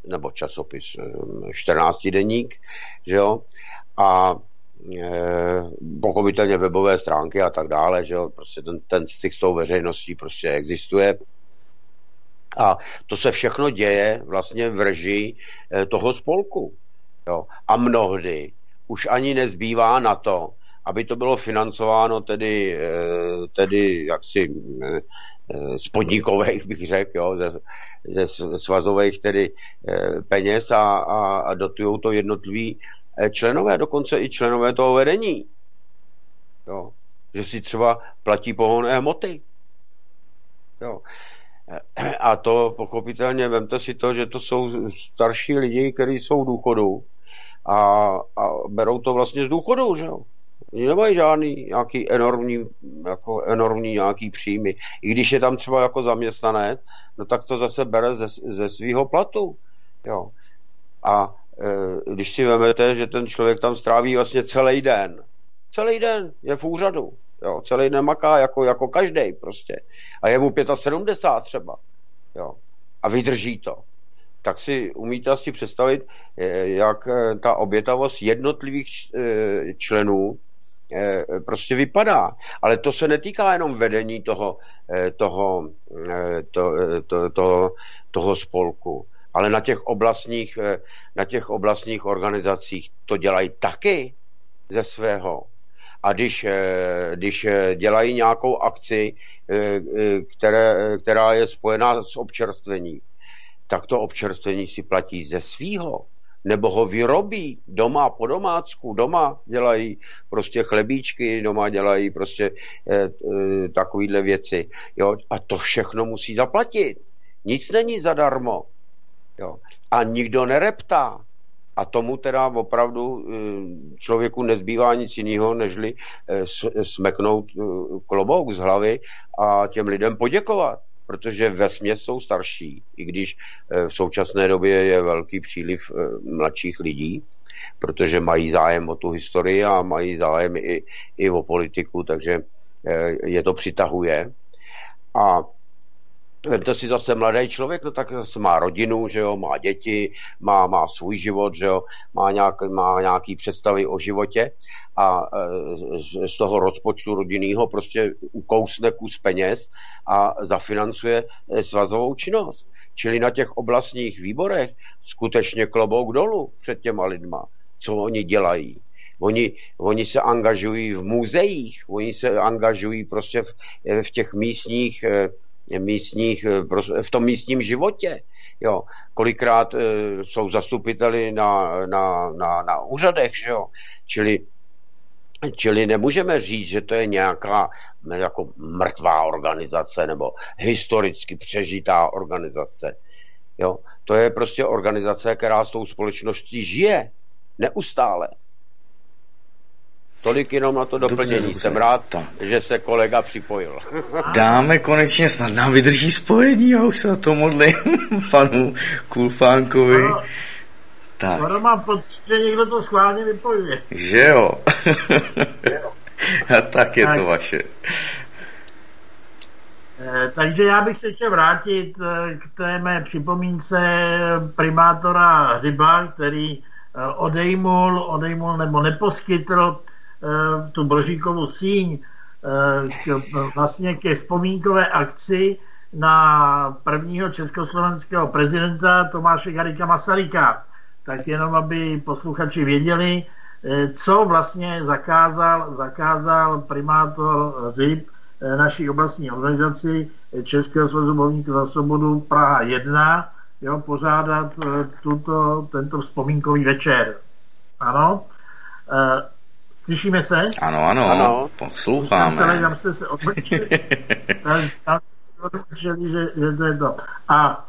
14denník, že jo, a pochopitelně webové stránky a tak dále, že jo, prostě ten styk s tou veřejností prostě existuje. A to se všechno děje vlastně v režii toho spolku. Jo. A mnohdy už ani nezbývá na to, aby to bylo financováno tedy jaksi z podnikových, bych řekl, jo, ze svazových tedy peněz a dotujou to jednotliví členové, dokonce i členové toho vedení. Jo. Že si třeba platí pohonné hmoty. Jo. A to pochopitelně, vemte si to, že to jsou starší lidi, kteří jsou v důchodu a berou to vlastně z důchodu, že jo. Oni nemají žádný nějaký enormní nějaký příjmy. I když je tam třeba jako zaměstnanec, no tak to zase bere ze svýho platu. Jo. A když si vezmete, že ten člověk tam stráví vlastně celý den je v úřadu. Jo, celý den maká jako každej prostě. A je mu 75 třeba. Jo. A vydrží to. Tak si umíte asi představit, jak ta obětavost jednotlivých členů prostě vypadá. Ale to se netýká jenom vedení toho spolku. Ale na těch oblastních organizacích to dělají taky ze svého. A když dělají nějakou akci, která je spojená s občerstvením, tak to občerstvení si platí ze svýho, nebo ho vyrobí doma, po domácku, doma dělají prostě chlebíčky, doma dělají prostě takovýhle věci. Jo? A to všechno musí zaplatit. Nic není zadarmo. Jo? A nikdo nereptá. A tomu teda opravdu člověku nezbývá nic jiného, nežli smeknout klobouk z hlavy a těm lidem poděkovat. Protože vesměs jsou starší, i když v současné době je velký příliv mladších lidí, protože mají zájem o tu historii a mají zájem i o politiku, takže je to přitahuje. A to si zase mladý člověk, no tak zase má rodinu, že jo, má děti, má svůj život, že jo, má nějaký představy o životě a z toho rozpočtu rodinného prostě ukousne kus peněz a zafinancuje svazovou činnost. Čili na těch oblastních výborech skutečně klobouk dolů před těma lidma, co oni dělají. Oni se angažují v muzeích, oni se angažují prostě v těch místních, v tom místním životě. Jo. Kolikrát jsou zastupiteli na úřadech, že jo. Čili nemůžeme říct, že to je nějaká jako mrtvá organizace nebo historicky přežitá organizace. Jo. To je prostě organizace, která s tou společností žije neustále. Tolik jenom na to doplnění. Dobře. Jsem rád, že se kolega připojil. Dáme konečně, snad nám vydrží spojení, já už se na to modlím panu Kulfánkovi. Tak. Mám pocit, že někdo to schválně vypojuje. Že jo? A tak je to vaše. Takže já bych se chtěl vrátit k té mé připomínce primátora Hřiba, který odejmul nebo neposkytl tu Božíkovu síň vlastně ke vzpomínkové akci na prvního československého prezidenta Tomáše Garrigua Masaryka. Tak jenom, aby posluchači věděli, co vlastně zakázal primátor Hřib naší oblastní organizaci Českého svazu bojovníků za svobodu Praha 1, jo, pořádat tento vzpomínkový večer. Ano. Slyšíme se? Ano. Posloucháme. Tam jste se odmlčili. že to je to. A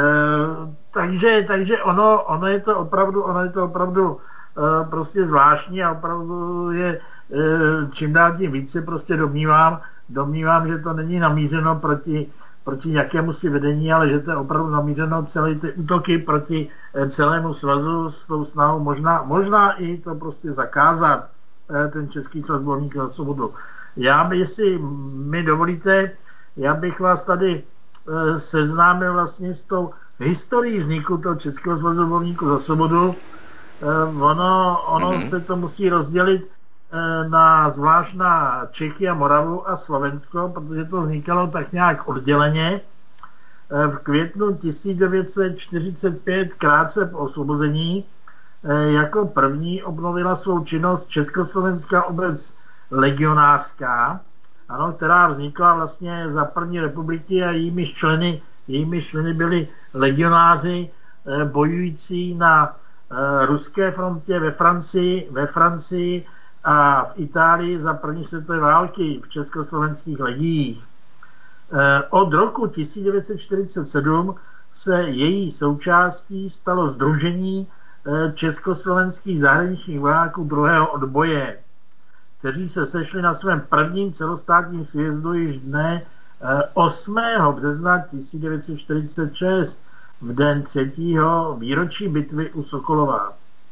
takže ono je to opravdu prostě zvláštní a opravdu je čím dál tím více prostě domnívám, že to není namířeno proti nějakému si vedení, ale že to je opravdu namířeno celé ty útoky proti celému svazu s tou snahou možná i to prostě zakázat, ten Český svaz bojovníků za svobodu. Jestli mi dovolíte, já bych vás tady seznámil vlastně s tou historií vzniku toho Českého svazu bojovníků za svobodu. Ono se to musí rozdělit zvlášť na Čechy a Moravu a Slovensko, protože to vznikalo tak nějak odděleně. V květnu 1945, krátce po osvobození, jako první obnovila svou činnost Československá obec legionářská, ano, která vznikla vlastně za první republiky a jejími členy byli legionáři bojující na ruské frontě ve Francii a v Itálii za první světové války v československých legiích. Od roku 1947 se její součástí stalo Sdružení československých zahraničních vojáků druhého odboje, kteří se sešli na svém prvním celostátním sjezdu již dne 8. března 1946 v den 3. výročí bitvy u Sokolova.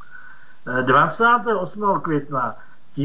28. května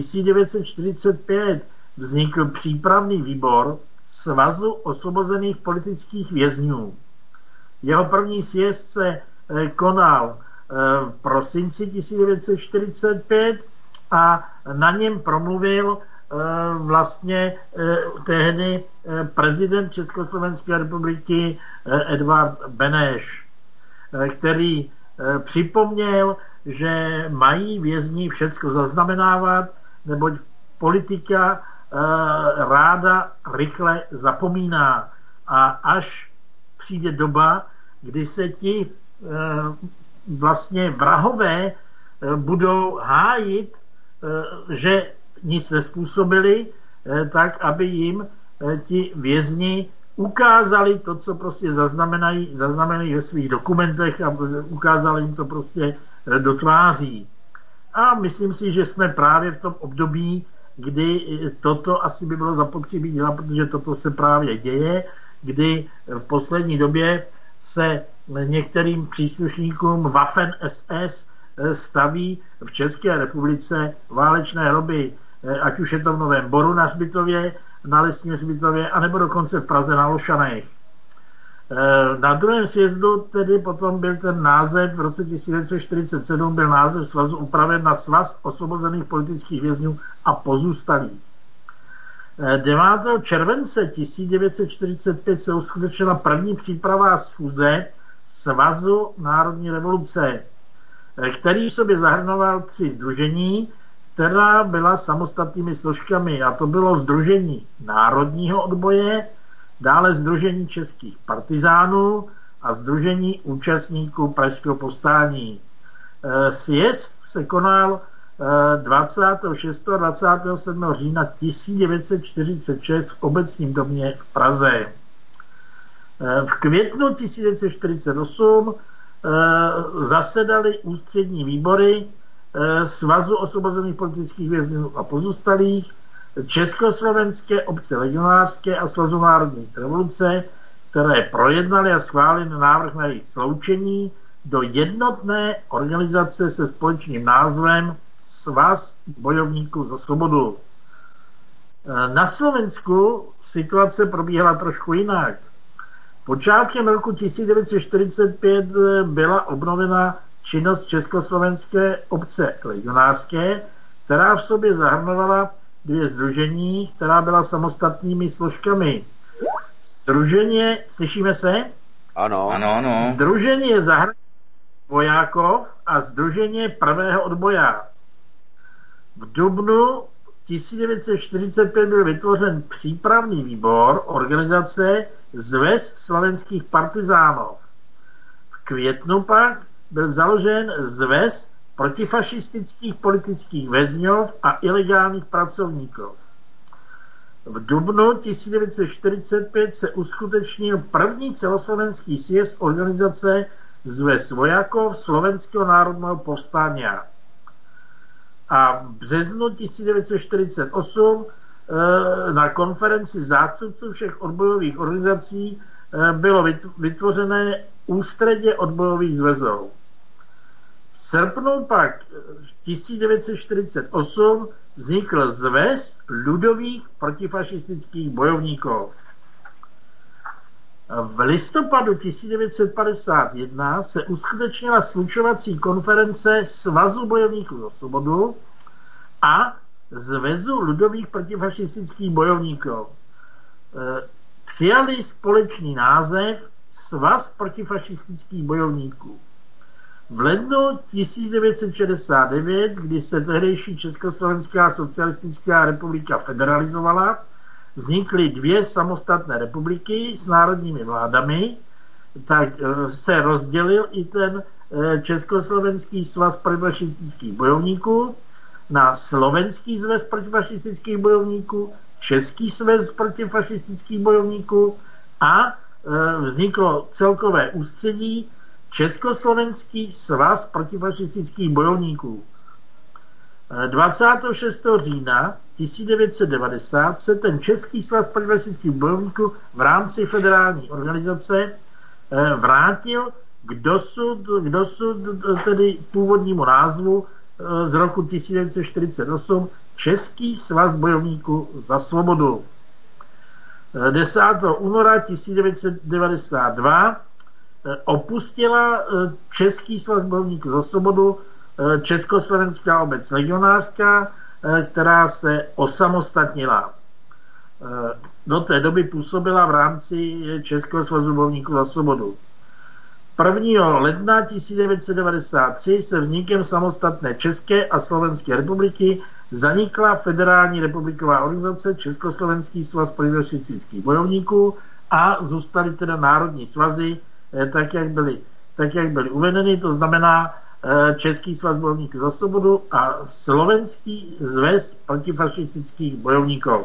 1945 vznikl přípravný výbor Svazu osvobozených politických vězňů. Jeho první sjezd se konal v prosinci 1945 a na něm promluvil vlastně tehdy prezident Československé republiky Edvard Beneš, který připomněl, že mají vězni všecko zaznamenávat, neboť politika ráda rychle zapomíná. A až přijde doba, kdy se ti vlastně vrahové budou hájit, že nic nespůsobili, tak aby jim ti vězni ukázali to, co prostě zaznamenají ve svých dokumentech a ukázali jim to prostě do tváří. A myslím si, že jsme právě v tom období, kdy toto asi by bylo zapotřebí dělat, protože toto se právě děje, kdy v poslední době se některým příslušníkům Waffen-SS staví v České republice válečné hroby, ať už je to v Novém Boru na hřbitově, na Lesním hřbitově, anebo dokonce v Praze na Lošanech. Na druhém sjezdu tedy potom byl ten název, v roce 1947 byl název svazu upraven na Svaz osvobozených politických vězňů a pozůstalých. 9. července 1945 se uskutečnila první přípravá schůze Svazu národní revoluce, který v sobě zahrnoval 3 sdružení, která byla samostatnými složkami, a to bylo Sdružení národního odboje, dále Sdružení českých partizánů a Sdružení účastníků Pražského povstání. Sjezd se konal 26. a 27. října 1946 v Obecním domě v Praze. V květnu 1948 zasedaly ústřední výbory Svazu osvobozených politických vězňů a pozůstalých, Československé obce legionářské a Svazu národní revoluce, které projednaly a schválily návrh na jejich sloučení do jednotné organizace se společným názvem Svaz bojovníků za svobodu. Na Slovensku situace probíhala trošku jinak. Počátkem roku 1945 byla obnovena činnost Československé obce legionářské, která v sobě zahrnovala 2 sdružení, která byla samostatnými složkami. Sdružení, slyšíme se? Ano. Sdružení zahraničních vojákov a Sdružení prvého odboja. V dubnu 1945 byl vytvořen přípravný výbor organizace Zväz slovenských partizánů. V květnu pak byl založen Zväz protifašistických politických vězňů a ilegálních pracovníků. V dubnu 1945 se uskutečnil první celoslovenský sjezd organizace Zväz vojákov Slovenského národného povstání. A v březnu 1948 na konferenci zástupců všech odbojových organizací bylo vytvořené ústředí odbojových zväzů. V srpnu pak 1948 vznikl Zväz ľudových protifašistických bojovníků. V listopadu 1951 se uskutečnila slučovací konference Svazu bojovníků za svobodu a Zväzu ľudových protifašistických bojovníků. Přijali společný název Svaz protifašistických bojovníků. V lednu 1969, kdy se tehdejší Československá socialistická republika federalizovala, vznikly 2 samostatné republiky s národními vládami, tak se rozdělil i ten Československý svaz protifašistických bojovníků na Slovenský svaz protifašistických bojovníků, Český svaz protifašistických bojovníků a vzniklo celkové ústředí Československý svaz protifašistických bojovníků. 26. října 1990 se ten Český svaz protifašistických bojovníků v rámci federální organizace vrátil k dosud tedy původnímu názvu z roku 1948 Český svaz bojovníků za svobodu. 10. února 1992 opustila Český svaz bojovníků za svobodu Československá obec legionářská, která se osamostatnila. Do té doby působila v rámci Českého svazu bojovníků za svobodu. 1. ledna 1993 se vznikem samostatné České a Slovenské republiky zanikla Federální republiková organizace Československý svaz protidešifrických bojovníků a zůstaly teda národní svazy, tak jak byly uvedeny, to znamená Český svaz bojovníků za svobodu a Slovenský zväz protifašistických bojovníků.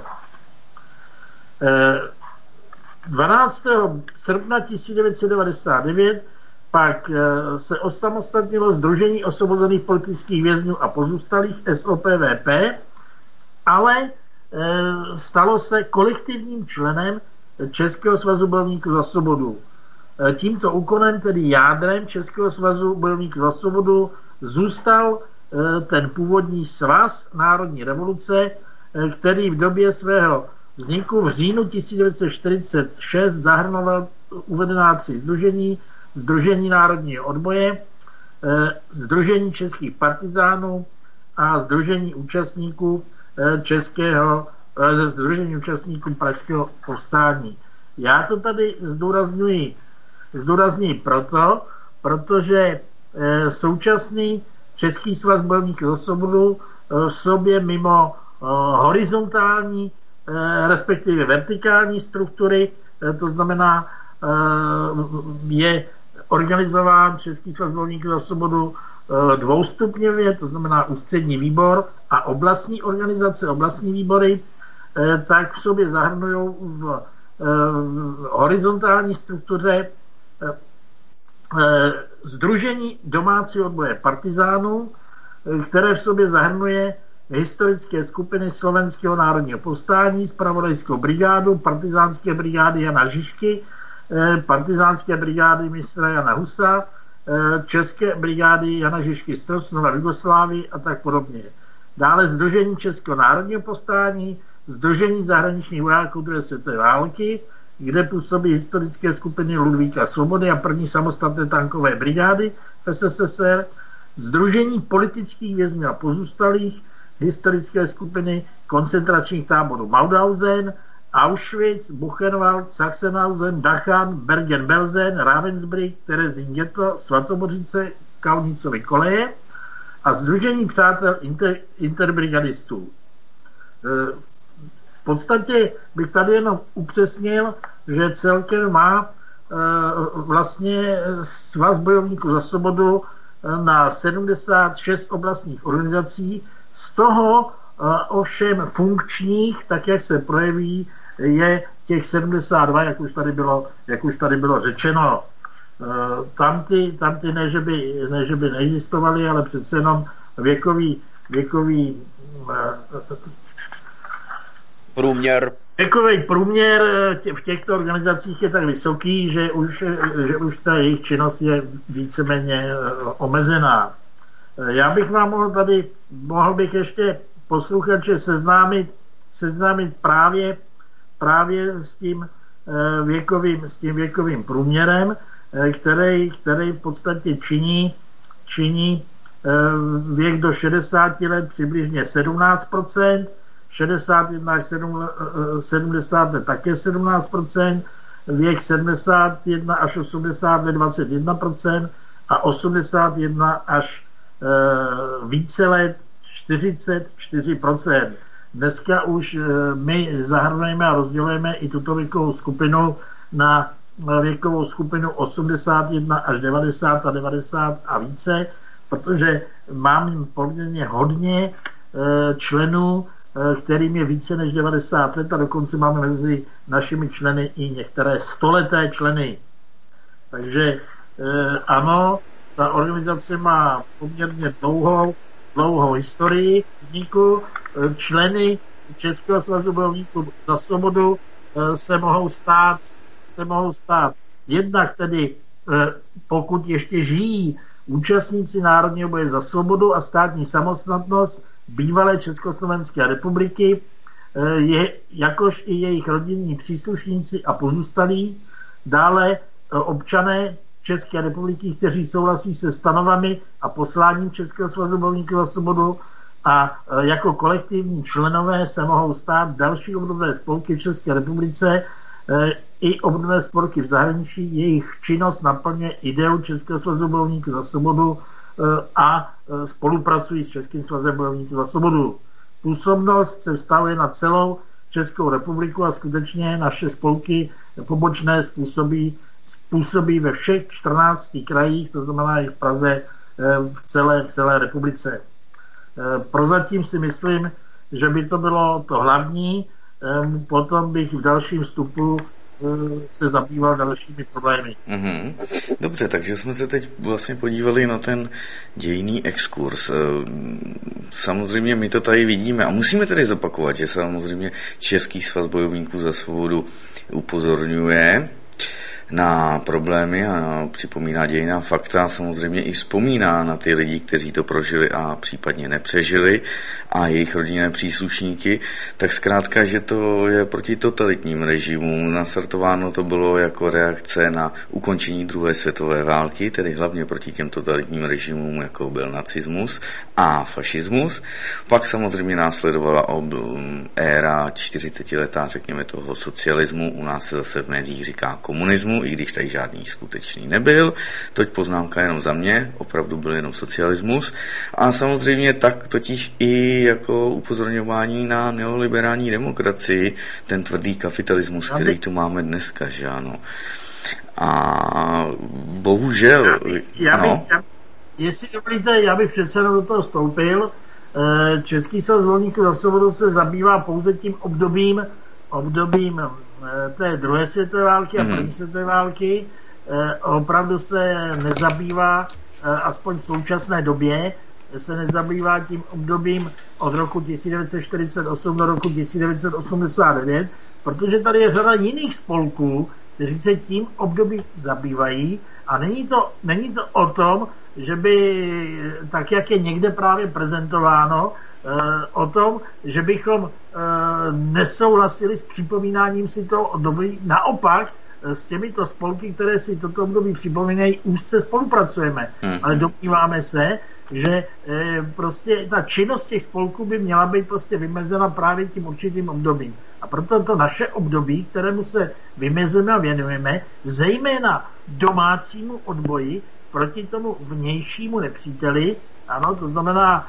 12. srpna 1999 pak se osamostatnilo Sdružení osvobozených politických vězňů a pozůstalých SOPVP, ale stalo se kolektivním členem Českého svazu bojovníků za svobodu. Tímto úkonem, tedy jádrem Českého svazu bojovníků za svobodu, zůstal ten původní svaz národní revoluce, který v době svého vzniku v říjnu 1946 zahrnoval uvedená 3 sdružení: Sdružení národního odboje, Sdružení českých partizánů a Sdružení účastníků Sdružení účastníků pražského povstání. Já to tady zdůrazňuji protože současný Český svaz bojovníků za svobodu v sobě mimo horizontální, respektive vertikální struktury, to znamená, je organizován Český svaz bojovníků za svobodu dvoustupňově, to znamená ústřední výbor a oblastní organizace, oblastní výbory, tak v sobě zahrnují v horizontální struktuře Sdružení domácího odboje partizánů, které v sobě zahrnuje historické skupiny Slovenského národního povstání, zpravodajskou brigádu, partizánské brigády Jana Žižky, partizánské brigády mistra Jana Husa, české brigády Jana Žižky z Trostnova v Jugoslávii a tak podobně. Dále Sdružení Českého národního povstání, Sdružení zahraničních vojáků druhé světové války, kde působí historické skupiny Ludvíka Svobody a první samostatné tankové brigády SSSR, Sdružení politických vězňů a pozůstalých, historické skupiny koncentračních táborů Mauthausen, Auschwitz, Buchenwald, Sachsenhausen, Dachau, Bergen-Belsen, Ravensbrück, Terezín Ghetto, Svatomořice, Kaunicovy koleje a Sdružení přátel interbrigadistů. V podstatě bych tady jenom upřesnil, že celkem má vlastně Svaz bojovníků za svobodu na 76 oblastních organizací, z toho ovšem funkčních, tak jak se projeví, je těch 72, jak už tady bylo řečeno. Tam ty ne, že by neexistovaly, ale přece jenom věkový průměr v těchto organizacích je tak vysoký, že už ta jejich činnost je víceméně omezená. Já bych vám mohl bych ještě posluchače seznámit právě s tím věkovým průměrem, který v podstatě činí věk do 60 let přibližně 17%, 61 až 70 let také 17%, věk 71 až 80 let 21% a 81 až více let 44%. Dneska už my zahrnujeme a rozdělujeme i tuto věkovou skupinu na věkovou skupinu 81 až 90 a 90 a více, protože mám poměrně hodně členů, kterým je více než 90 let a dokonce máme mezi našimi členy i některé stoleté členy. Takže ano, ta organizace má poměrně dlouhou historii vzniku. Členy Českého svazu bojovníků za svobodu se mohou stát jednak tedy, pokud ještě žijí účastníci národního boje za svobodu a státní samostatnost bývalé Československé republiky, jakož i jejich rodinní příslušníci a pozůstalí, dále občané České republiky, kteří souhlasí se stanovami a posláním Českého svazu bojovníků za svobodu, a jako kolektivní členové se mohou stát další obdobné spolky v České republice i obdobné spolky v zahraničí. Jejich činnost naplňuje ideu Českého svazu bojovníků za svobodu a spolupracují s Českým svazem bojovníků za svobodu. působnost se vztahuje na celou Českou republiku a skutečně naše spolky pobočné způsobí ve všech 14 krajích, to znamená i v Praze, v celé republice. Prozatím si myslím, že by to bylo to hlavní, potom bych v dalším vstupu se zabýval dalšími problémy. Dobře, takže jsme se teď vlastně podívali na ten dějinný exkurs. Samozřejmě my to tady vidíme a musíme tedy zopakovat, že samozřejmě Český svaz bojovníků za svobodu upozorňuje na problémy a připomíná dějinná fakta, samozřejmě i vzpomíná na ty lidi, kteří to prožili a případně nepřežili a jejich rodinné příslušníky, tak zkrátka, že to je proti totalitním režimům. Nastartováno to bylo jako reakce na ukončení druhé světové války, tedy hlavně proti těm totalitním režimům, jako byl nacismus a fašismus. Pak samozřejmě následovala éra 40letá, řekněme, toho socialismu, u nás se zase v médiích říká komunismu, i když tady žádný skutečný nebyl. Toť poznámka jenom za mě, opravdu byl jenom socialismus. A samozřejmě tak totiž i jako upozorňování na neoliberální demokracii, ten tvrdý kapitalismus, který tu máme dneska, že ano. A bohužel... Jestli dovolíte, já bych přece do toho vstoupil. Český svaz bojovníků za svobodu se zabývá pouze tím obdobím té druhé světové války a první světové války. Opravdu se nezabývá, aspoň v současné době, se nezabývá tím obdobím od roku 1948 do roku 1989, protože tady je řada jiných spolků, kteří se tím obdobím zabývají a není to o tom, že by, tak jak je někde právě prezentováno, o tom, že bychom nesouhlasili s připomínáním si toho období. Naopak s těmito spolky, které si toto období připomínají, úzce spolupracujeme. Ale domníváme se, že prostě ta činnost těch spolků by měla být prostě vymezena právě tím určitým obdobím. A proto to naše období, kterému se vymezujeme a věnujeme, zejména domácímu odboji proti tomu vnějšímu nepříteli, ano, to znamená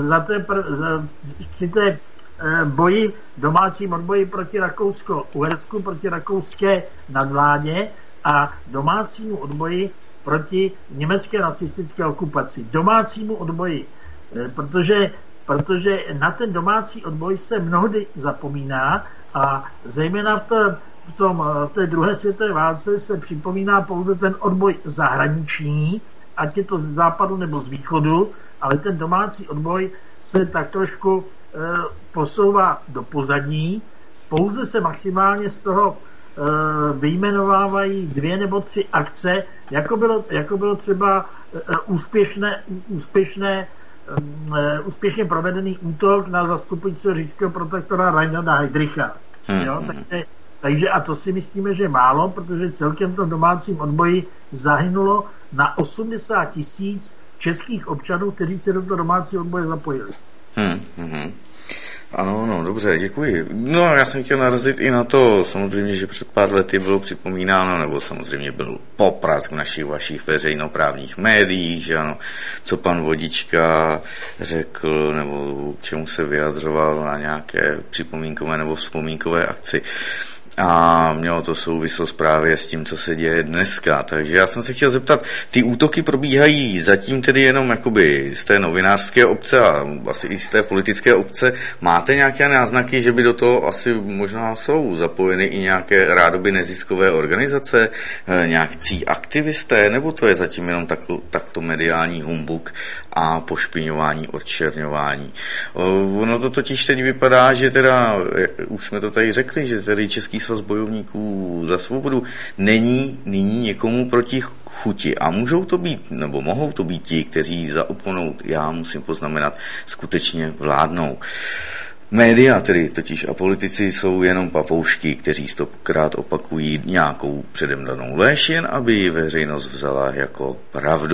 při té boji, domácím odboji proti Rakousko-Uhersku, proti rakouské nadvládě a domácímu odboji proti německé nacistické okupaci. Domácímu odboji, protože na ten domácí odboj se mnohdy zapomíná a zejména v té druhé světové válce se připomíná pouze ten odboj zahraniční, ať je to z západu nebo z východu, ale ten domácí odboj se tak trošku posouvá do pozadí. Pouze se maximálně z toho vyjmenovávají 2 nebo 3 akce, jako bylo třeba úspěšně provedený útok na zastupujícího říšského protektora Reinharda Heydricha. Takže a to si myslíme, že je málo, protože celkem v tom domácím odboji zahynulo na 80 000 českých občanů, kteří se do toho domácího odboje zapojili. Ano, dobře, děkuji. No, já jsem chtěl narazit i na to, samozřejmě, že před pár lety bylo připomínáno, nebo samozřejmě byl poprask v vašich veřejnoprávních médiích, že ano, co pan Vodička řekl, nebo k čemu se vyjadřoval na nějaké připomínkové nebo vzpomínkové akci. A mělo to souvislost právě s tím, co se děje dneska. Takže já jsem se chtěl zeptat, ty útoky probíhají zatím tedy jenom jakoby z té novinářské obce a asi i z té politické obce. Máte nějaké náznaky, že by do toho asi možná jsou zapojeny i nějaké rádoby neziskové organizace, nějakcí aktivisté, nebo to je zatím jenom takto mediální humbuk a pošpiňování, odčerňování? Ono to totiž teď vypadá, že teda, už jsme to tady řekli, že tedy Český svaz bojovníků za svobodu není nyní někomu proti chuti. A můžou to být, nebo mohou to být ti, kteří za oponout, já musím poznamenat, skutečně vládnou. Média tedy totiž a politici jsou jenom papoušky, kteří stokrát opakují nějakou předem danou lež, jen aby ji veřejnost vzala jako pravdu.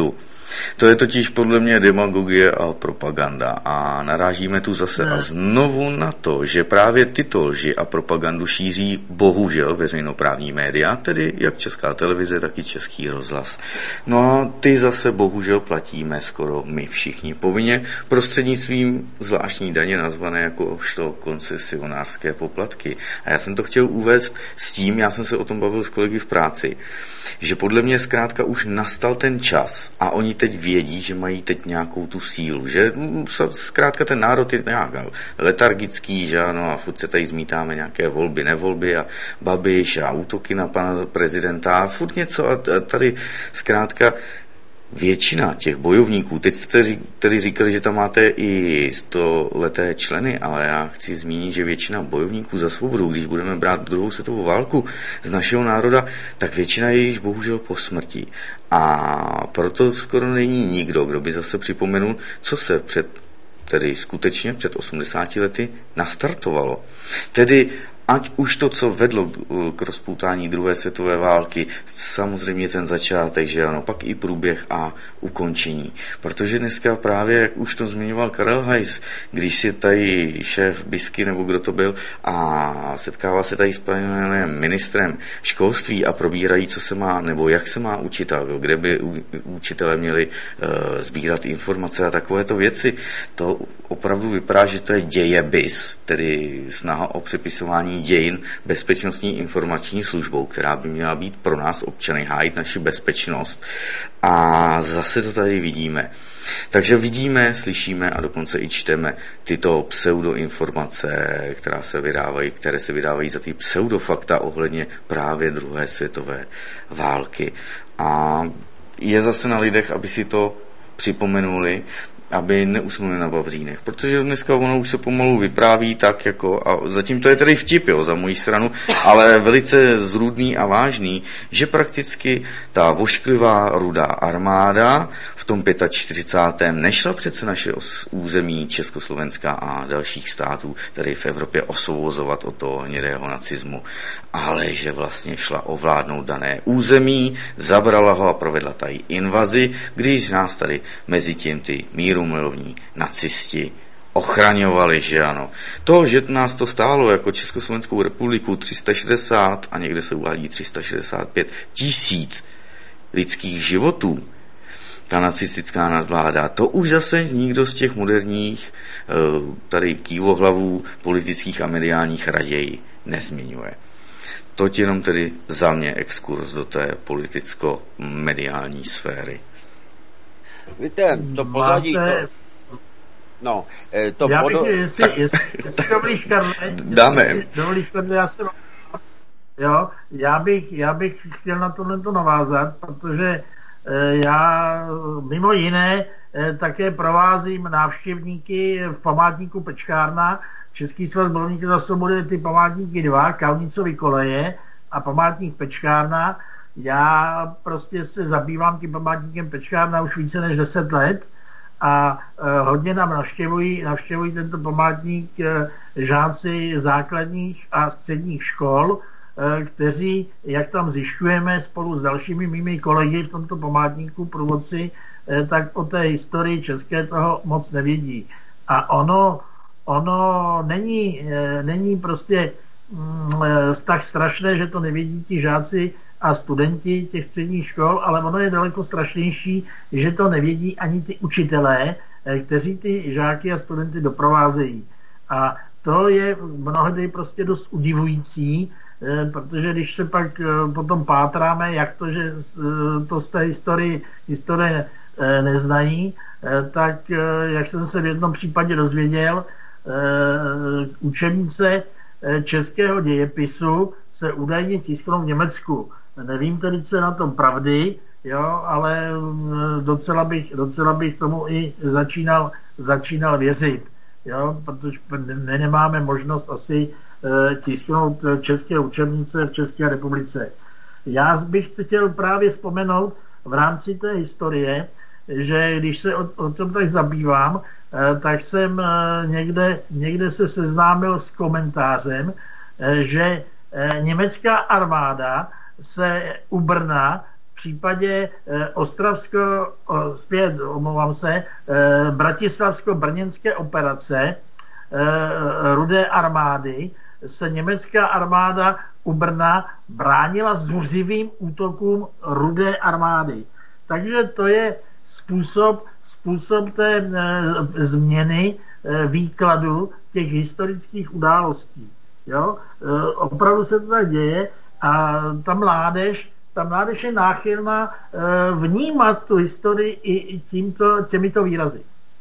To je totiž podle mě demagogie a propaganda a narážíme tu zase a znovu na to, že právě tyto lži a propagandu šíří bohužel veřejnoprávní média, tedy jak Česká televize, tak i Český rozhlas. No a ty zase bohužel platíme skoro my všichni povinně prostřednictvím zvláštní daně nazvané jakožto koncesionářské poplatky. A já jsem to chtěl uvést s tím, já jsem se o tom bavil s kolegy v práci, že podle mě zkrátka už nastal ten čas a oni teď vědí, že mají teď nějakou tu sílu, že zkrátka ten národ je nějak letargický, že ano, a furt se tady zmítáme nějaké volby, nevolby a Babiš a útoky na pana prezidenta a furt něco a tady zkrátka většina těch bojovníků, teď jste tady říkali, že tam máte i 100leté členy, ale já chci zmínit, že většina bojovníků za svobodu, když budeme brát druhou světovou válku z našeho národa, tak většina je již bohužel po smrti. A proto skoro není nikdo, kdo by zase připomenul, co se skutečně před 80 lety nastartovalo. Tedy ať už to, co vedlo k rozpoutání druhé světové války, samozřejmě ten začátek, že ano, pak i průběh a ukončení. Protože dneska právě, jak už to zmiňoval Karel Hajs, když si tady šéf Bisky nebo kdo to byl a setkává se tady s panem ministrem školství a probírají, co se má, nebo jak se má učit a kde by učitelé měli sbírat informace a takovéto věci, to opravdu vypadá, že to je dějebis, tedy snaha o přepisování dějin bezpečnostní informační službou, která by měla být pro nás občany, hájit naši bezpečnost. A zase to tady vidíme. Takže vidíme, slyšíme a dokonce i čteme tyto pseudoinformace, které se vydávají za ty pseudofakta ohledně právě druhé světové války. A je zase na lidech, aby si to připomenuli, aby neusnuli na vavřínech, protože dneska ono už se pomalu vypráví tak jako, a zatím to je tedy vtip, jo, za moji stranu, ale velice zrůdný a vážný, že prakticky ta vošklivá rudá armáda v tom 45. nešla přece naše území Československa a dalších států, tady v Evropě osvobozovat od toho hnědého nacismu, ale že vlastně šla ovládnout dané území, zabrala ho a provedla tady invazi, když nás tady mezi tím ty mírumilovní nacisti ochraňovali, že ano. To, že nás to stálo jako Československou republiku 360 a někde se uvádí 365 000 lidských životů, ta nacistická nadvláda, to už zase nikdo z těch moderních tady kývohlavů politických a mediálních raději nezmiňuje. To jenom tedy za mě exkurs do té politicko-mediální sféry. Víte, to pozadí to... Já bych, jestli dovolíš, Karle, já bych chtěl na tohle navázat, protože já mimo jiné také provázím návštěvníky v památníku Pečkárna, Český svaz bojovníků za svobodu, ty památníky 2, Kalnicovy koleje a památník Pečkárna. Já prostě se zabývám tím památníkem Pečkárna už více než 10 let a hodně nám navštěvují tento památník žáci základních a středních škol, kteří, jak tam zjišťujeme spolu s dalšími mými kolegy v tomto památníku průvodci, tak o té historii české toho moc nevědí. A ono není prostě tak strašné, že to nevědí ti žáci a studenti těch středních škol, ale ono je daleko strašnější, že to nevědí ani ty učitelé, kteří ty žáky a studenty doprovázejí. A to je mnohdy prostě dost udivující, protože když se pak potom pátráme, jak to, že to z té historie neznají, tak jak jsem se v jednom případě dozvěděl, učebnice českého dějepisu se údajně tisknou v Německu. Nevím tedy, co je na tom pravdy, jo, ale docela bych tomu i začínal věřit, jo, protože nemáme možnost asi tisknout české učebnice v České republice. Já bych chtěl právě vzpomenout v rámci té historie, že když se o tom tak zabývám, tak jsem někde se seznámil s komentářem, že německá armáda se u Brna případě bratislavsko-brněnské operace Rudé armády se německá armáda u Brna bránila zuřivým útokům Rudé armády. Takže to je způsob té změny výkladu těch historických událostí. Jo? Opravdu se to tak děje a ta mládež je náchylná vnímat tu historii i těmito výrazy.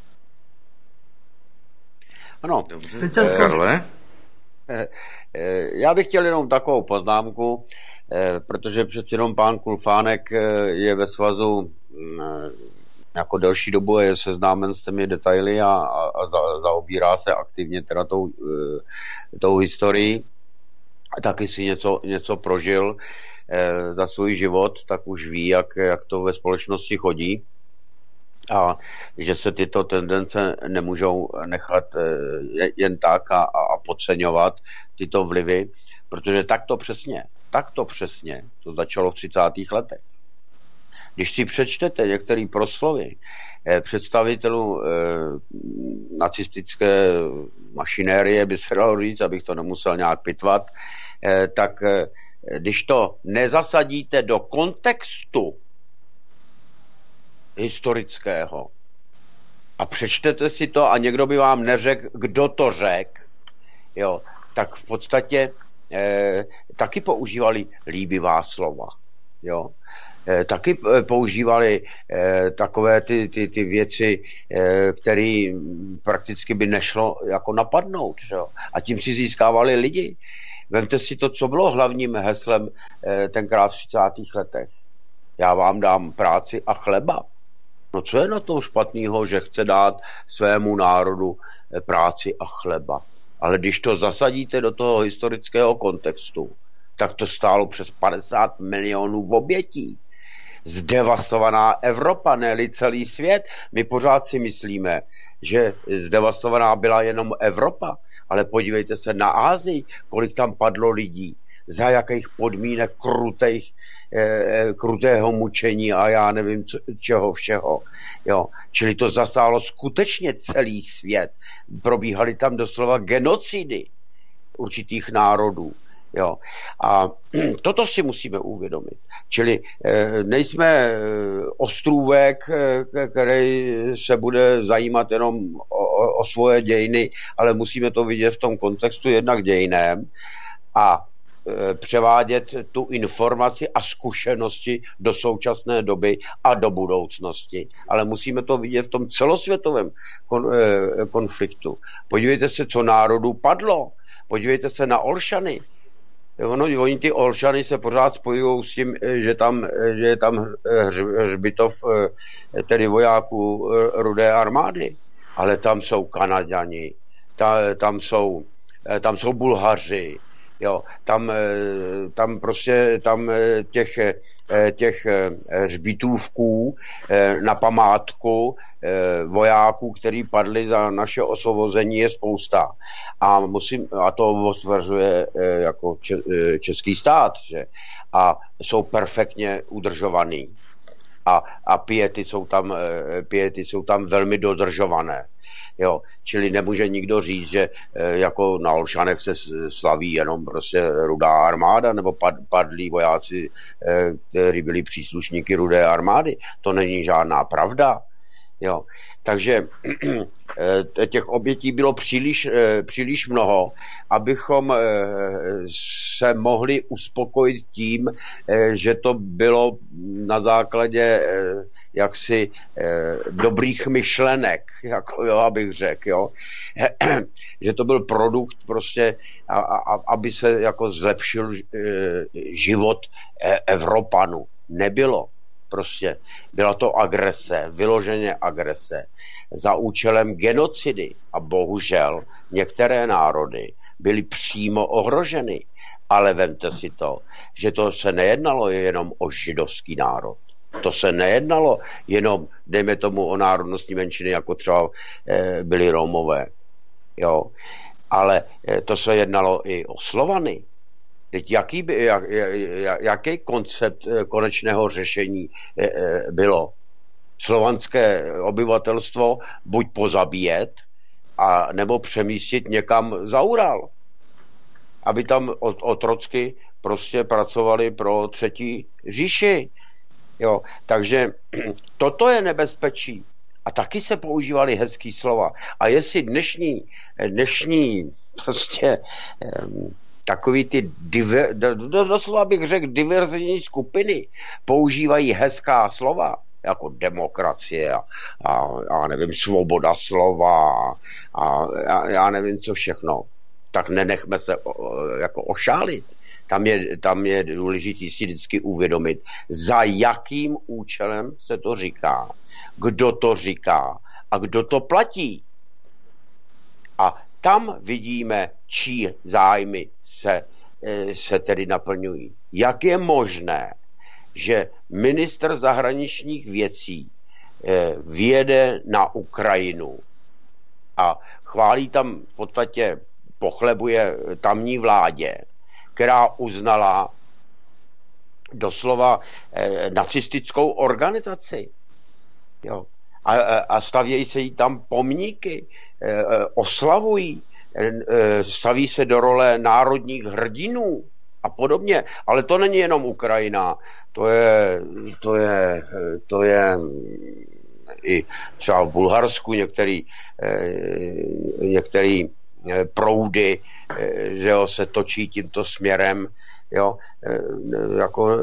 Ano. Dobře, Karle? Já bych chtěl jenom takovou poznámku, protože přeci jenom pán Kulfánek je ve svazu jako delší dobu, je seznámen s těmi detaily a zaobírá se aktivně teda tou historií. Taky si něco prožil za svůj život, tak už ví, jak to ve společnosti chodí. A že se tyto tendence nemůžou nechat jen tak a podceňovat tyto vlivy, protože takto přesně to začalo v 30. letech. Když si přečtete některé proslovy představitelů nacistické mašinérie, by se dalo říct, abych to nemusel nějak pitvat, tak když to nezasadíte do kontextu historického a přečtete si to a někdo by vám neřekl, kdo to řekl, jo, tak v podstatě taky používali líbivá slova. Jo. Taky používali takové ty věci, které prakticky by nešlo jako napadnout. Jo. A tím si získávali lidi. Vemte si to, co bylo hlavním heslem tenkrát v 30. letech. Já vám dám práci a chleba. No co je na tom špatného, že chce dát svému národu práci a chleba? Ale když to zasadíte do toho historického kontextu, tak to stálo přes 50 milionů obětí. Zdevastovaná Evropa, ne-li celý svět. My pořád si myslíme, že zdevastovaná byla jenom Evropa, ale podívejte se na Asii, kolik tam padlo lidí, za jakých podmínek krutého mučení a já nevím čeho všeho. Jo. Čili to zasáhlo skutečně celý svět. Probíhaly tam doslova genocidy určitých národů. Jo. A toto si musíme uvědomit. Čili nejsme ostrůvek, který se bude zajímat jenom o svoje dějiny, ale musíme to vidět v tom kontextu jednak dějiném a převádět tu informaci a zkušenosti do současné doby a do budoucnosti. Ale musíme to vidět v tom celosvětovém konfliktu. Podívejte se, co národů padlo. Podívejte se na Olšany. Oni ty Olšany se pořád spojují s tím, že je tam hřbitov tedy vojáků Rudé armády. Ale tam jsou Kanaďani, tam jsou Bulhaři, jo, tam prostě těch hřbitůvků na památku vojáků, který padli za naše osvobození, je spousta. A to potvrzuje jako český stát, že? A jsou perfektně udržovaný. A piety jsou tam velmi dodržované. Jo, čili nemůže nikdo říct, že jako na Olšanech se slaví jenom prostě Rudá armáda nebo padlí vojáci, kteří byli příslušníky Rudé armády. To není žádná pravda. Jo. Takže těch obětí bylo příliš mnoho, abychom se mohli uspokojit tím, že to bylo na základě jaksi dobrých myšlenek, jako, jo, abych řekl, jo. Že to byl produkt prostě, aby se jako zlepšil život Evropanů. Nebylo. Prostě byla to agrese, vyloženě agrese, za účelem genocidy a bohužel některé národy byly přímo ohroženy. Ale vemte si to, že to se nejednalo jenom o židovský národ. To se nejednalo jenom, dejme tomu, o národnostní menšiny, jako třeba byli Romové. Jo. Ale to se jednalo i o Slovany. Teď jaký koncept konečného řešení bylo? Slovanské obyvatelstvo buď pozabíjet, a nebo přemístit někam za Ural, aby tam otrocky prostě pracovali pro třetí říši. Jo, takže toto je nebezpečí. A taky se používaly hezký slova. A jestli dnešní prostě takový ty doslova bych řekl diverzní skupiny používají hezká slova, jako demokracie a nevím, svoboda slova a já nevím, co všechno, tak nenechme se jako ošálit. Tam je důležité si vždycky uvědomit, za jakým účelem se to říká, kdo to říká a kdo to platí. A tam vidíme, čí zájmy se tedy naplňují. Jak je možné, že ministr zahraničních věcí vyjede na Ukrajinu a chválí tam, v podstatě pochlebuje tamní vládě, která uznala doslova nacistickou organizaci. Jo. A stavějí se jí tam pomníky, oslavují, staví se do role národních hrdinů a podobně. Ale to není jenom Ukrajina, to je i třeba v Bulharsku některý proudy, že jo, se točí tímto směrem, jo, jako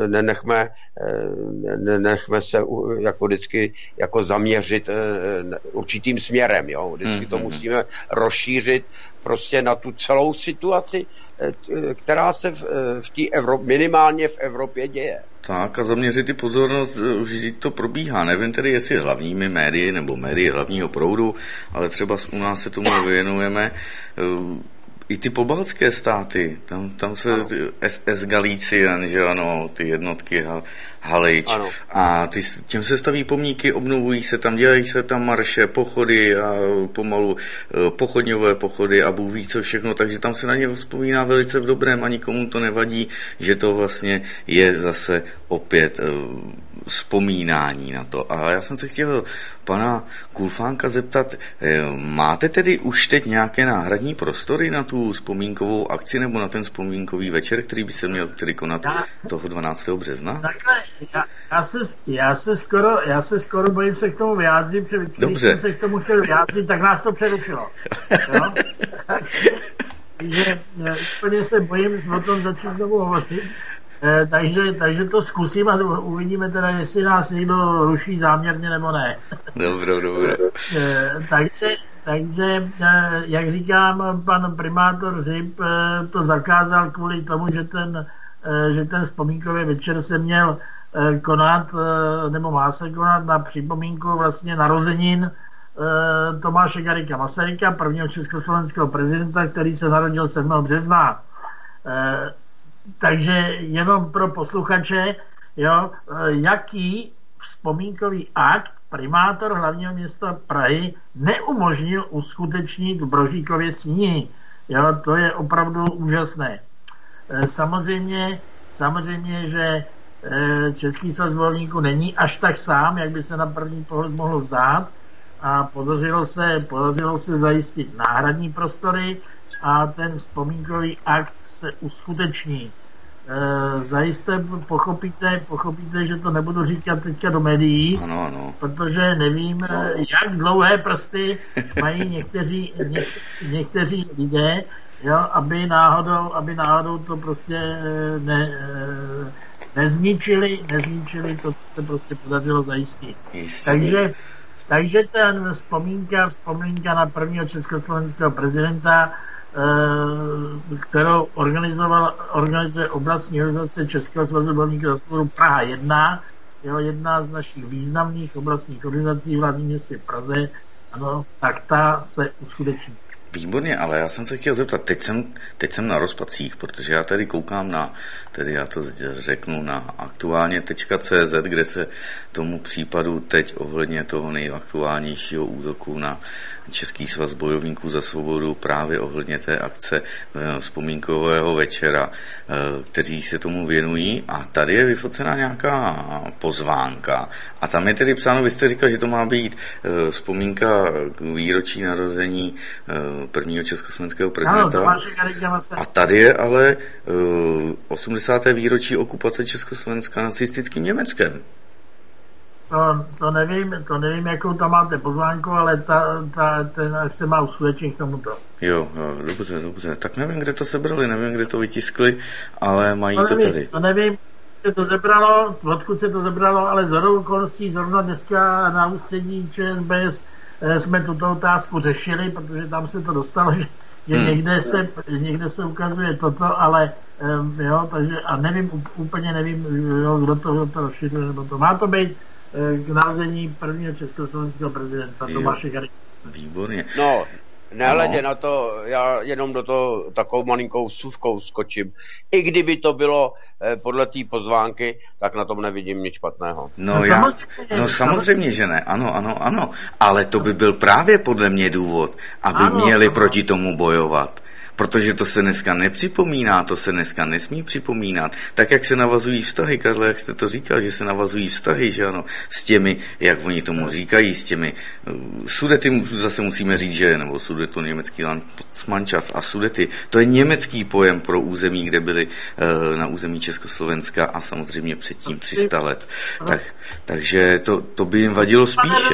nenechme se jako vždycky jako zaměřit určitým směrem, jo, vždycky to musíme rozšířit prostě na tu celou situaci, která se minimálně v Evropě děje. Tak a zaměřit i pozornost, že to probíhá. Nevím tedy, jestli hlavními médii nebo médii hlavního proudu, ale třeba u nás se tomu věnujeme. I ty pobaltské státy, tam se SS Galician, že ano, ty jednotky Halič, ano. A těm se staví pomníky, obnovují se tam, dělají se tam marše, pochody a pomalu pochodňové pochody a Bůh ví co všechno, takže tam se na ně vzpomíná velice v dobrém a nikomu to nevadí, že to vlastně je zase opět vzpomínání na to. A já jsem se chtěl pana Kulfánka zeptat, máte tedy už teď nějaké náhradní prostory na tu vzpomínkovou akci nebo na ten vzpomínkový večer, který by se měl tedy konat toho 12. března? Takhle, já se skoro bojím se k tomu vyjádřit, protože když jsem se k tomu chtěl vyjádřit, tak nás to přerušilo. Takže úplně se bojím o tom začít znovu hovořit. Takže to zkusím a uvidíme teda, jestli nás někdo ruší záměrně nebo ne. Dobré. Takže, jak říkám, pan primátor Zip to zakázal kvůli tomu, že ten vzpomínkový večer se měl konat, nebo má se konat na připomínku vlastně narozenin Tomáše Garrigua Masaryka, prvního československého prezidenta, který se narodil 7. března. Takže jenom pro posluchače, jo, jaký vzpomínkový akt primátor hlavního města Prahy neumožnil uskutečnit v Brožíkově Síni. Jo, to je opravdu úžasné. Samozřejmě, že Český svaz bojovníků není až tak sám, jak by se na první pohled mohlo zdát, a podařilo se zajistit náhradní prostory a ten vzpomínkový akt se uskuteční. Zajisté pochopíte, že to nebudu říkat teďka do médií, ano. Protože nevím, jak dlouhé prsty mají někteří lidé, jo, aby náhodou to prostě nezničili to, co se prostě podařilo zajistit. Takže ten vzpomínka na prvního československého prezidenta, kterou organizuje oblastní organizace Českého svazu bojovníků Praha 1, jedna z našich významných oblastních organizací v hlavním městě Praze, ano, tak ta se uskuteční. Výborně, ale já jsem se chtěl zeptat, teď jsem na rozpacích, protože já tady koukám já to řeknu, na aktuálně.cz, kde se tomu případu teď ohledně toho nejaktuálnějšího útoku na Český svaz bojovníků za svobodu, právě ohledně té akce vzpomínkového večera, kteří se tomu věnují, a tady je vyfocená nějaká pozvánka a tam je tedy psáno, vy jste říkal, že to má být vzpomínka k výročí narození prvního československého prezidenta. A tady je ale 80. výročí okupace Československa nacistickým Německem. To nevím, jakou tam máte pozvánku, ale ten se má uskutečnit k tomuto. Jo, dobře. Tak nevím, kde to sebrali, nevím, kde to vytiskli, ale mají to tady. To nevím, odkud se to zebralo, ale zhodou okolností zrovna dneska na ústředí ČSBS jsme tuto otázku řešili, protože tam se to dostalo, že někde se ukazuje toto, ale jo, takže a úplně nevím, kdo to rozšiřuje, nebo to má to být k narození prvního československého prezidenta Tomáše Garrigue. Výborně. No, nehledě na to, já jenom do toho takovou malinkou vsuvkou skočím. I kdyby to bylo podle té pozvánky, tak na tom nevidím nic špatného. Samozřejmě, že ne. Ano. Ale to by byl právě podle mě důvod, aby měli proti tomu bojovat. Protože to se dneska nepřipomíná, to se dneska nesmí připomínat. Tak, jak se navazují vztahy, Karle, jak jste to říkal, že se navazují vztahy, že ano, s těmi, jak oni tomu říkají, s těmi Sudety, zase musíme říct, že, nebo Sudeto německý Landsmannschaft a Sudety, to je německý pojem pro území, kde byli na území Československa a samozřejmě předtím 300 let. Takže to by jim vadilo spíše.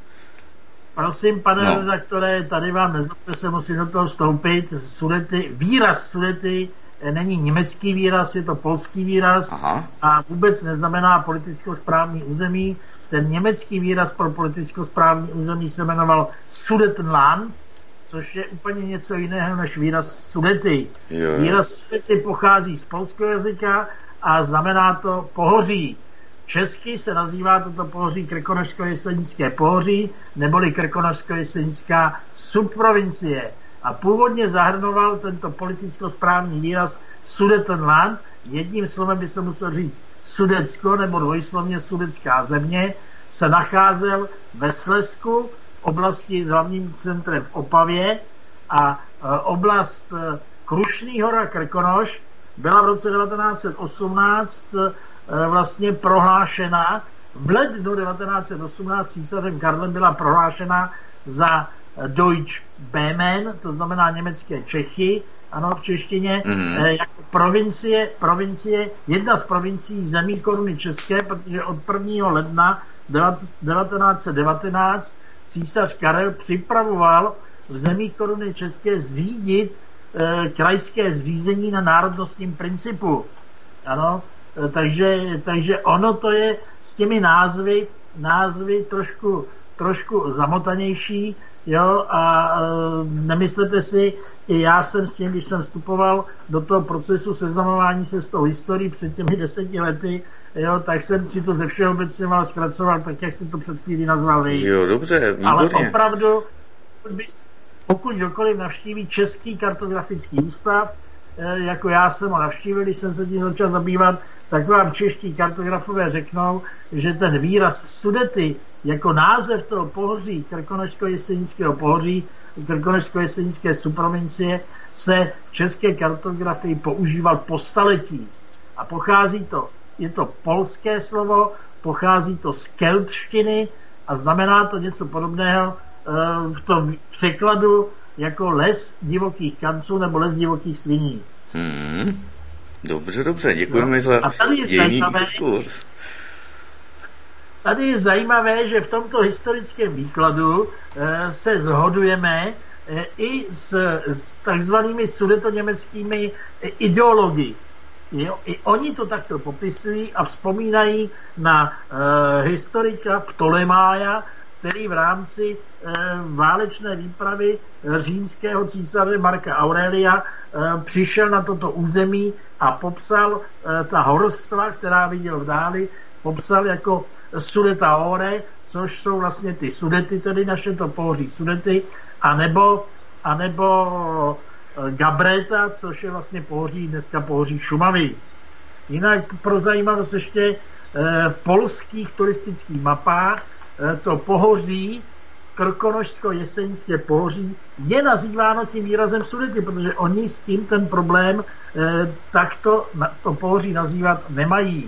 Prosím, pane redaktore, tady vám nezlobte se, musím do toho vstoupit. Výraz Sudety není německý výraz, je to polský výraz. Aha. A vůbec neznamená politicko-správní území. Ten německý výraz pro politicko-správní území se jmenoval Sudetenland, což je úplně něco jiného než výraz Sudety. Jo. Výraz Sudety pochází z polského jazyka a znamená to pohoří. Česky se nazývá toto pohoří Krkonošsko-Jesenické pohoří neboli Krkonošsko-Jesenická subprovincie. A původně zahrnoval tento politicko-správní výraz Sudetenland. Jedním slovem by se musel říct Sudecko nebo dvojslovně Sudecká země. Se nacházel ve Slezsku v oblasti s hlavním centrem v Opavě a oblast Krušný hora Krkonoš byla v roce 1918 vlastně prohlášena, v lednu 1918 císařem Karlem byla prohlášena za Deutsch Böhmen, to znamená německé Čechy, ano, v češtině, jako provincie, jedna z provincií zemí koruny české, protože od 1. ledna 1919 císař Karel připravoval v zemích koruny české zřídit krajské zřízení na národnostním principu. Ano, takže ono to je s těmi názvy trošku zamotanější, jo, a nemyslete si, i já jsem s tím, když jsem vstupoval do toho procesu seznamování se s tou historií před těmi 10 lety, jo, tak jsem si to ze všeobecně mal zkracoval, tak jak jste to před chvílí nazval vy. Jo, dobře, výborně. Ale opravdu, pokud kdokoliv navštíví Český kartografický ústav, jako já jsem ho navštívil, když jsem se tím začal zabývat, tak vám čeští kartografové řeknou, že ten výraz Sudety jako název toho pohoří, Krkonošsko-Jesenického pohoří, Krkonošsko-Jesenické subprovincie, se v české kartografii používal po staletí. A je to polské slovo, pochází to z keltštiny a znamená to něco podobného v tom překladu jako les divokých kanců nebo les divokých sviní. Dobře, děkujeme za dějný diskurs. Tady je zajímavé, že v tomto historickém výkladu se shodujeme i s takzvanými sudetoněmeckými ideology. I oni to takto popisují a vzpomínají na historika Ptolemája, který v rámci válečné výpravy římského císaře Marka Aurelia přišel na toto území a popsal ta horstva, která viděl v dáli, popsal jako Sudetaore, což jsou vlastně ty Sudety, tedy naše to pohoří Sudety, anebo anebo Gabreta, což je vlastně dneska pohoří Šumavy. Jinak pro zajímavost ještě v polských turistických mapách to pohoří, Krkonošsko-Jeseňské pohoří, je nazýváno tím výrazem Sudety, protože oni s tím ten problém takto to pohoří nazývat nemají.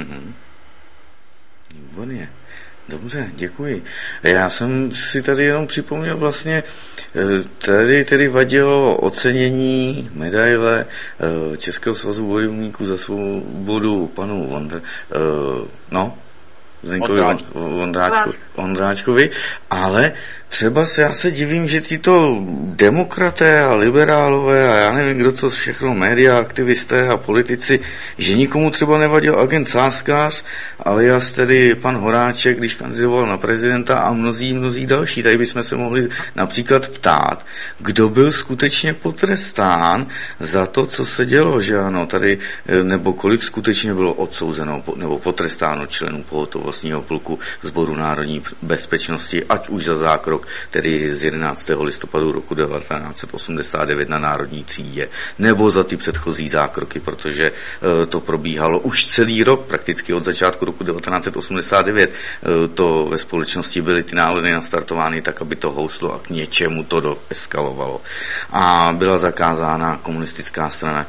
Výborně. Dobře, děkuji. Já jsem si tady jenom připomněl vlastně, tady vadilo ocenění medaile Českého svazu bojovníků za svobodu panu Vondráčkovi, ale třeba já se divím, že tyto demokraté a liberálové a já nevím, kdo co všechno, média, aktivisté a politici, že nikomu třeba nevadil agent Sáskář, alias tedy pan Horáček, když kandidoval na prezidenta a mnozí další. Tady bychom se mohli například ptát, kdo byl skutečně potrestán za to, co se dělo, že ano, tady, nebo kolik skutečně bylo odsouzeno nebo potrestáno členů pohotovostního pluku Sboru národní bezpečnosti, ať už za zákrok, tedy z 11. listopadu roku 1989 na národní třídě, nebo za ty předchozí zákroky, protože to probíhalo už celý rok, prakticky od začátku roku 1989, to ve společnosti byly ty nálady nastartovány tak, aby to houslo a k něčemu to doeskalovalo. A byla zakázána komunistická strana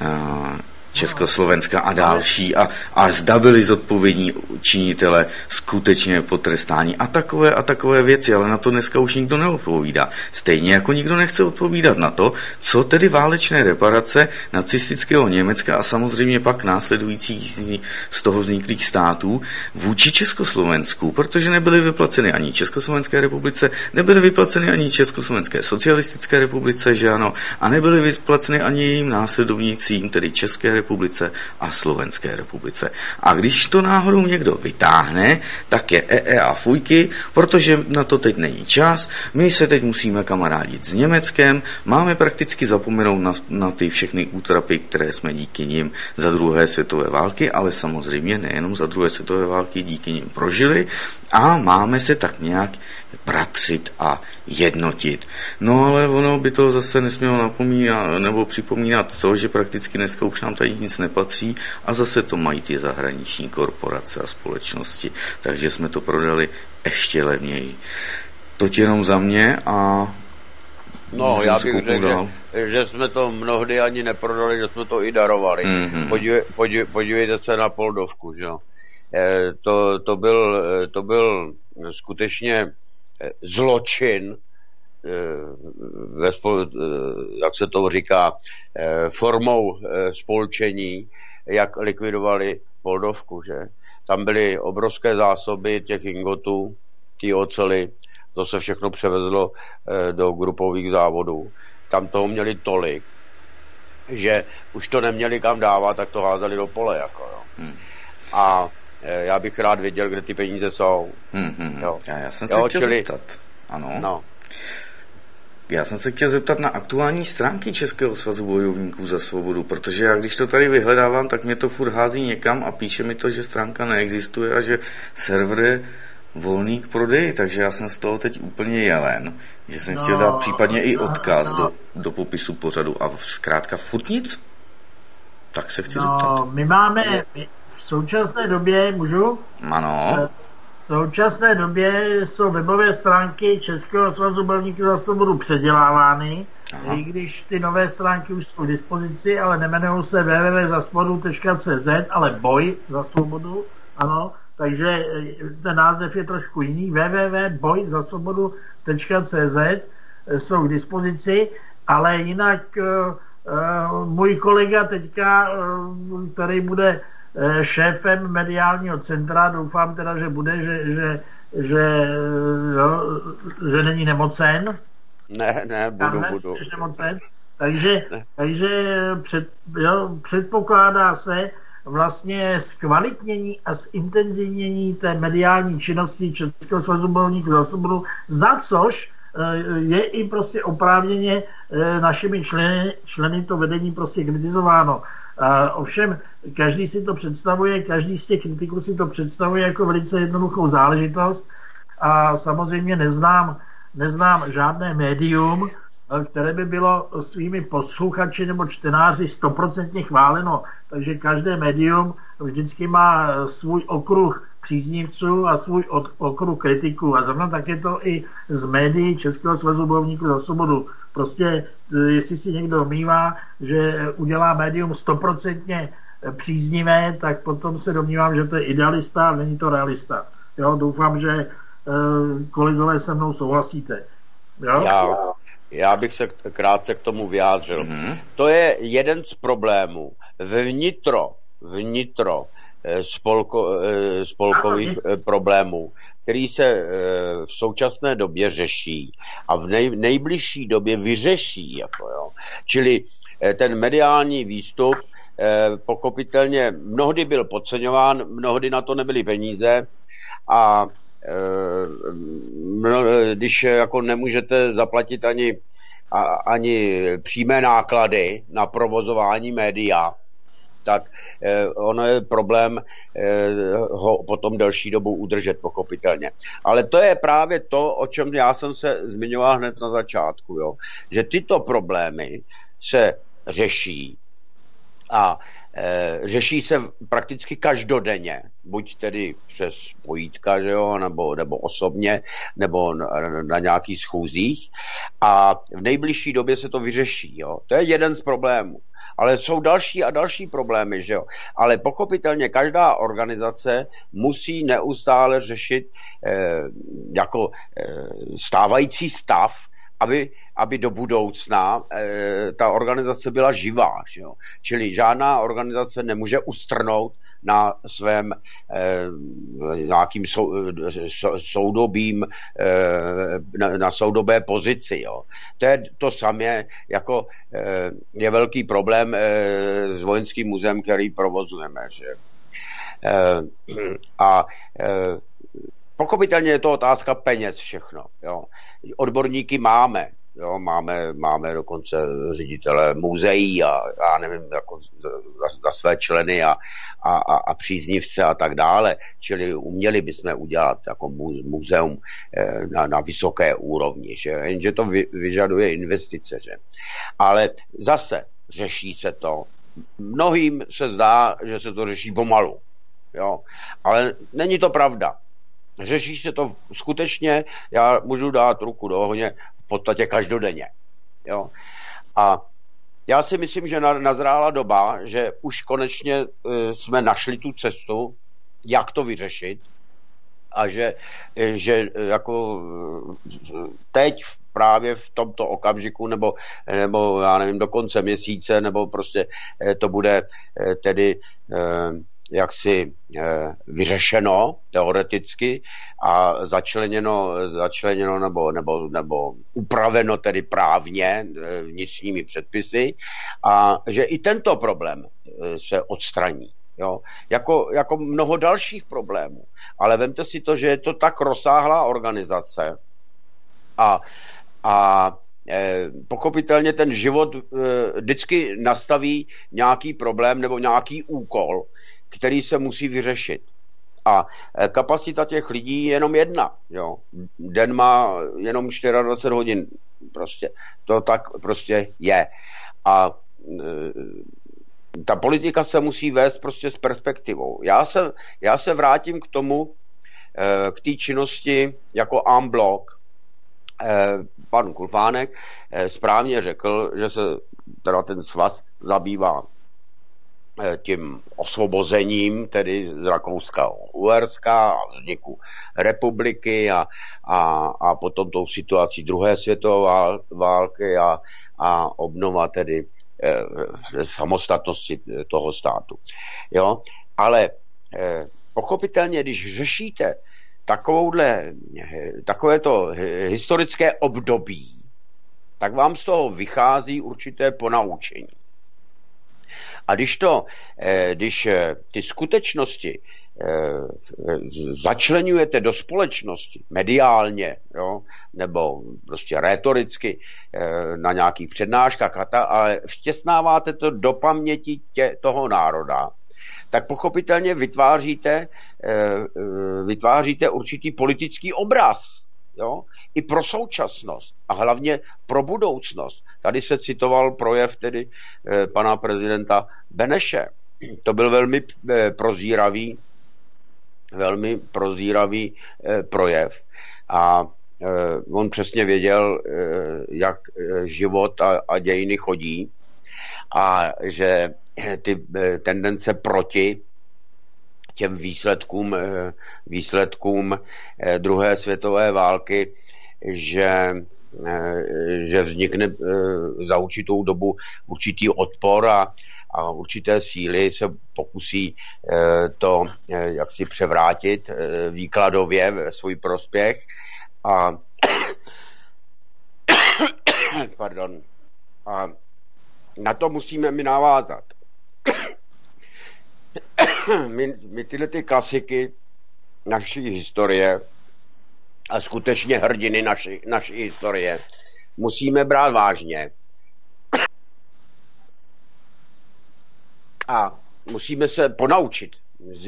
Československa a další a zda byli zodpovědní činitele skutečně potrestání a takové věci, ale na to dneska už nikdo neodpovídá. Stejně jako nikdo nechce odpovídat na to, co tedy válečné reparace nacistického Německa a samozřejmě pak následujících z toho vzniklých států vůči Československu, protože nebyly vyplaceny ani Československé republice, nebyly vyplaceny ani Československé socialistické republice, že ano, a nebyly vyplaceny ani jejím následovnícím, tedy České republice a Slovenské republice. A když to náhodou někdo vytáhne, tak je a fujky, protože na to teď není čas, my se teď musíme kamarádit s Německem, máme prakticky zapomenout na ty všechny útrapy, které jsme díky nim za druhé světové války, ale samozřejmě nejenom za druhé světové války díky nim prožili a máme se tak nějak bratřit a jednotit. No ale ono by to zase nesmělo napomínat nebo připomínat to, že prakticky dneska už nám tady nic nepatří a zase to mají ty zahraniční korporace a společnosti. Takže jsme to prodali ještě levněji. To jenom za mě a no, já bych řekl, že jsme to mnohdy ani neprodali, že jsme to i darovali. Podívejte se na Poldovku, že jo. To byl skutečně zločin, jak se to říká, formou spolčení, jak likvidovali Poldovku, že? Tam byly obrovské zásoby těch ingotů, té oceli, to se všechno převezlo do grupových závodů. Tam toho měli tolik, že už to neměli kam dávat, tak to házeli do pole, jako jo. A já bych rád věděl, kde ty peníze jsou. Jo. Já jsem se chtěl zeptat. Ano. No. Já jsem se chtěl zeptat na aktuální stránky Českého svazu bojovníků za svobodu, protože já když to tady vyhledávám, tak mě to furt hází někam a píše mi to, že stránka neexistuje a že server je volný k prodeji, takže já jsem z toho teď úplně jelen, že jsem chtěl dát případně i odkaz do popisu pořadu a zkrátka furt nic? Tak se chci zeptat. My máme v současné době, můžu? Ano. V současné době jsou webové stránky Českého svazu bojovníků za svobodu předělávány, i když ty nové stránky už jsou k dispozici, ale nemenují se www.zasvobodu.cz, ale boj za svobodu, ano, takže ten název je trošku jiný, www.bojzasvobodu.cz jsou k dispozici, ale jinak můj kolega teďka, který bude šéfem mediálního centra, doufám teda, že bude, že není nemocen. Ne, budu. Jsi nemocen. Takže předpokládá se vlastně zkvalitnění a zintenzivnění té mediální činnosti Českého svazu bojovníků za svobodu, za což je i prostě oprávněně našimi členy to vedení prostě kritizováno. Ovšem, každý si to představuje, každý z těch kritiků si to představuje jako velice jednoduchou záležitost a samozřejmě neznám žádné médium, které by bylo svými posluchači nebo čtenáři 100% chváleno. Takže každé médium vždycky má svůj okruh příznivců a svůj okruh kritiků. A zrovna tak je to i z médií Českého svazu bojovníků za svobodu. Prostě, jestli si někdo domnívá, že udělá médium 100% příznivé, tak potom se domnívám, že to je idealista a není to realista. Jo, doufám, že kolegové se mnou souhlasíte. Jo? Já bych se krátce k tomu vyjádřil. To je jeden z problémů. Vnitro spolkových problémů, který se v současné době řeší a v nejbližší době vyřeší. Čili ten mediální výstup pochopitelně mnohdy byl podceňován, mnohdy na to nebyly peníze a když jako nemůžete zaplatit ani přímé náklady na provozování média, tak ono je problém ho potom delší dobu udržet, pochopitelně. Ale to je právě to, o čem já jsem se zmiňoval hned na začátku, jo? Že tyto problémy se řeší a řeší se prakticky každodenně, buď tedy přes pojítka, že jo, nebo osobně, nebo na nějakých schůzích a v nejbližší době se to vyřeší. Jo. To je jeden z problémů. Ale jsou další a další problémy, že jo. Ale pochopitelně každá organizace musí neustále řešit stávající stav, aby do budoucna ta organizace byla živá. Že jo? Čili žádná organizace nemůže ustrnout na svém nějakým soudobým, na soudobé pozici. Jo? To je to samé, jako je velký problém s Vojenským muzeem, který provozujeme. Že? Pochopitelně je to otázka peněz všechno. Jo. Odborníky máme. Jo. Máme dokonce ředitele muzeí a já nevím, jako za své členy a příznivce a tak dále. Čili uměli bychom udělat jako muzeum na vysoké úrovni. Že? Jenže to vyžaduje investice. Že? Ale zase řeší se to. Mnohým se zdá, že se to řeší pomalu. Jo. Ale není to pravda. Řeší se to skutečně, já můžu dát ruku do ohně v podstatě každodenně. Jo? A já si myslím, že nazrála doba, že už konečně jsme našli tu cestu, jak to vyřešit a že jako teď právě v tomto okamžiku nebo já nevím, do konce měsíce, nebo prostě to bude tedy jaksi vyřešeno teoreticky a začleněno nebo upraveno tedy právně vnitřními předpisy a že i tento problém se odstraní. Jo? Jako mnoho dalších problémů. Ale vemte si to, že je to tak rozsáhlá organizace a pochopitelně ten život vždycky nastaví nějaký problém nebo nějaký úkol, který se musí vyřešit. A kapacita těch lidí je jenom jedna. Jo. Den má jenom 24 hodin. Prostě. To tak prostě je. A ta politika se musí vést prostě s perspektivou. Já se vrátím k tomu, k té činnosti jako en bloc. Pan Kulfánek správně řekl, že se teda ten svaz zabývá tím osvobozením, tedy z Rakouska-Uherska a vzniku republiky a potom tou situací druhé světové války a obnova tedy samostatnosti toho státu. Jo? Ale pochopitelně, když řešíte takovéto historické období, tak vám z toho vychází určité ponaučení. A když ty skutečnosti začleňujete do společnosti mediálně, jo, nebo prostě rétoricky na nějakých přednáškách ale vtěsnáváte to do paměti toho národa, tak pochopitelně vytváříte určitý politický obraz. jo, i pro současnost a hlavně pro budoucnost. Tady se citoval projev tedy pana prezidenta Beneše. To byl velmi prozíravý projev a on přesně věděl, jak život a dějiny chodí a že ty tendence proti těm výsledkům druhé světové války, že vznikne za určitou dobu určitý odpor a určité síly se pokusí to jaksi převrátit výkladově ve svůj prospěch a pardon. A na to musíme my navázat. My tyhle ty klasiky naší historie a skutečně hrdiny naší historie musíme brát vážně. A musíme se ponaučit z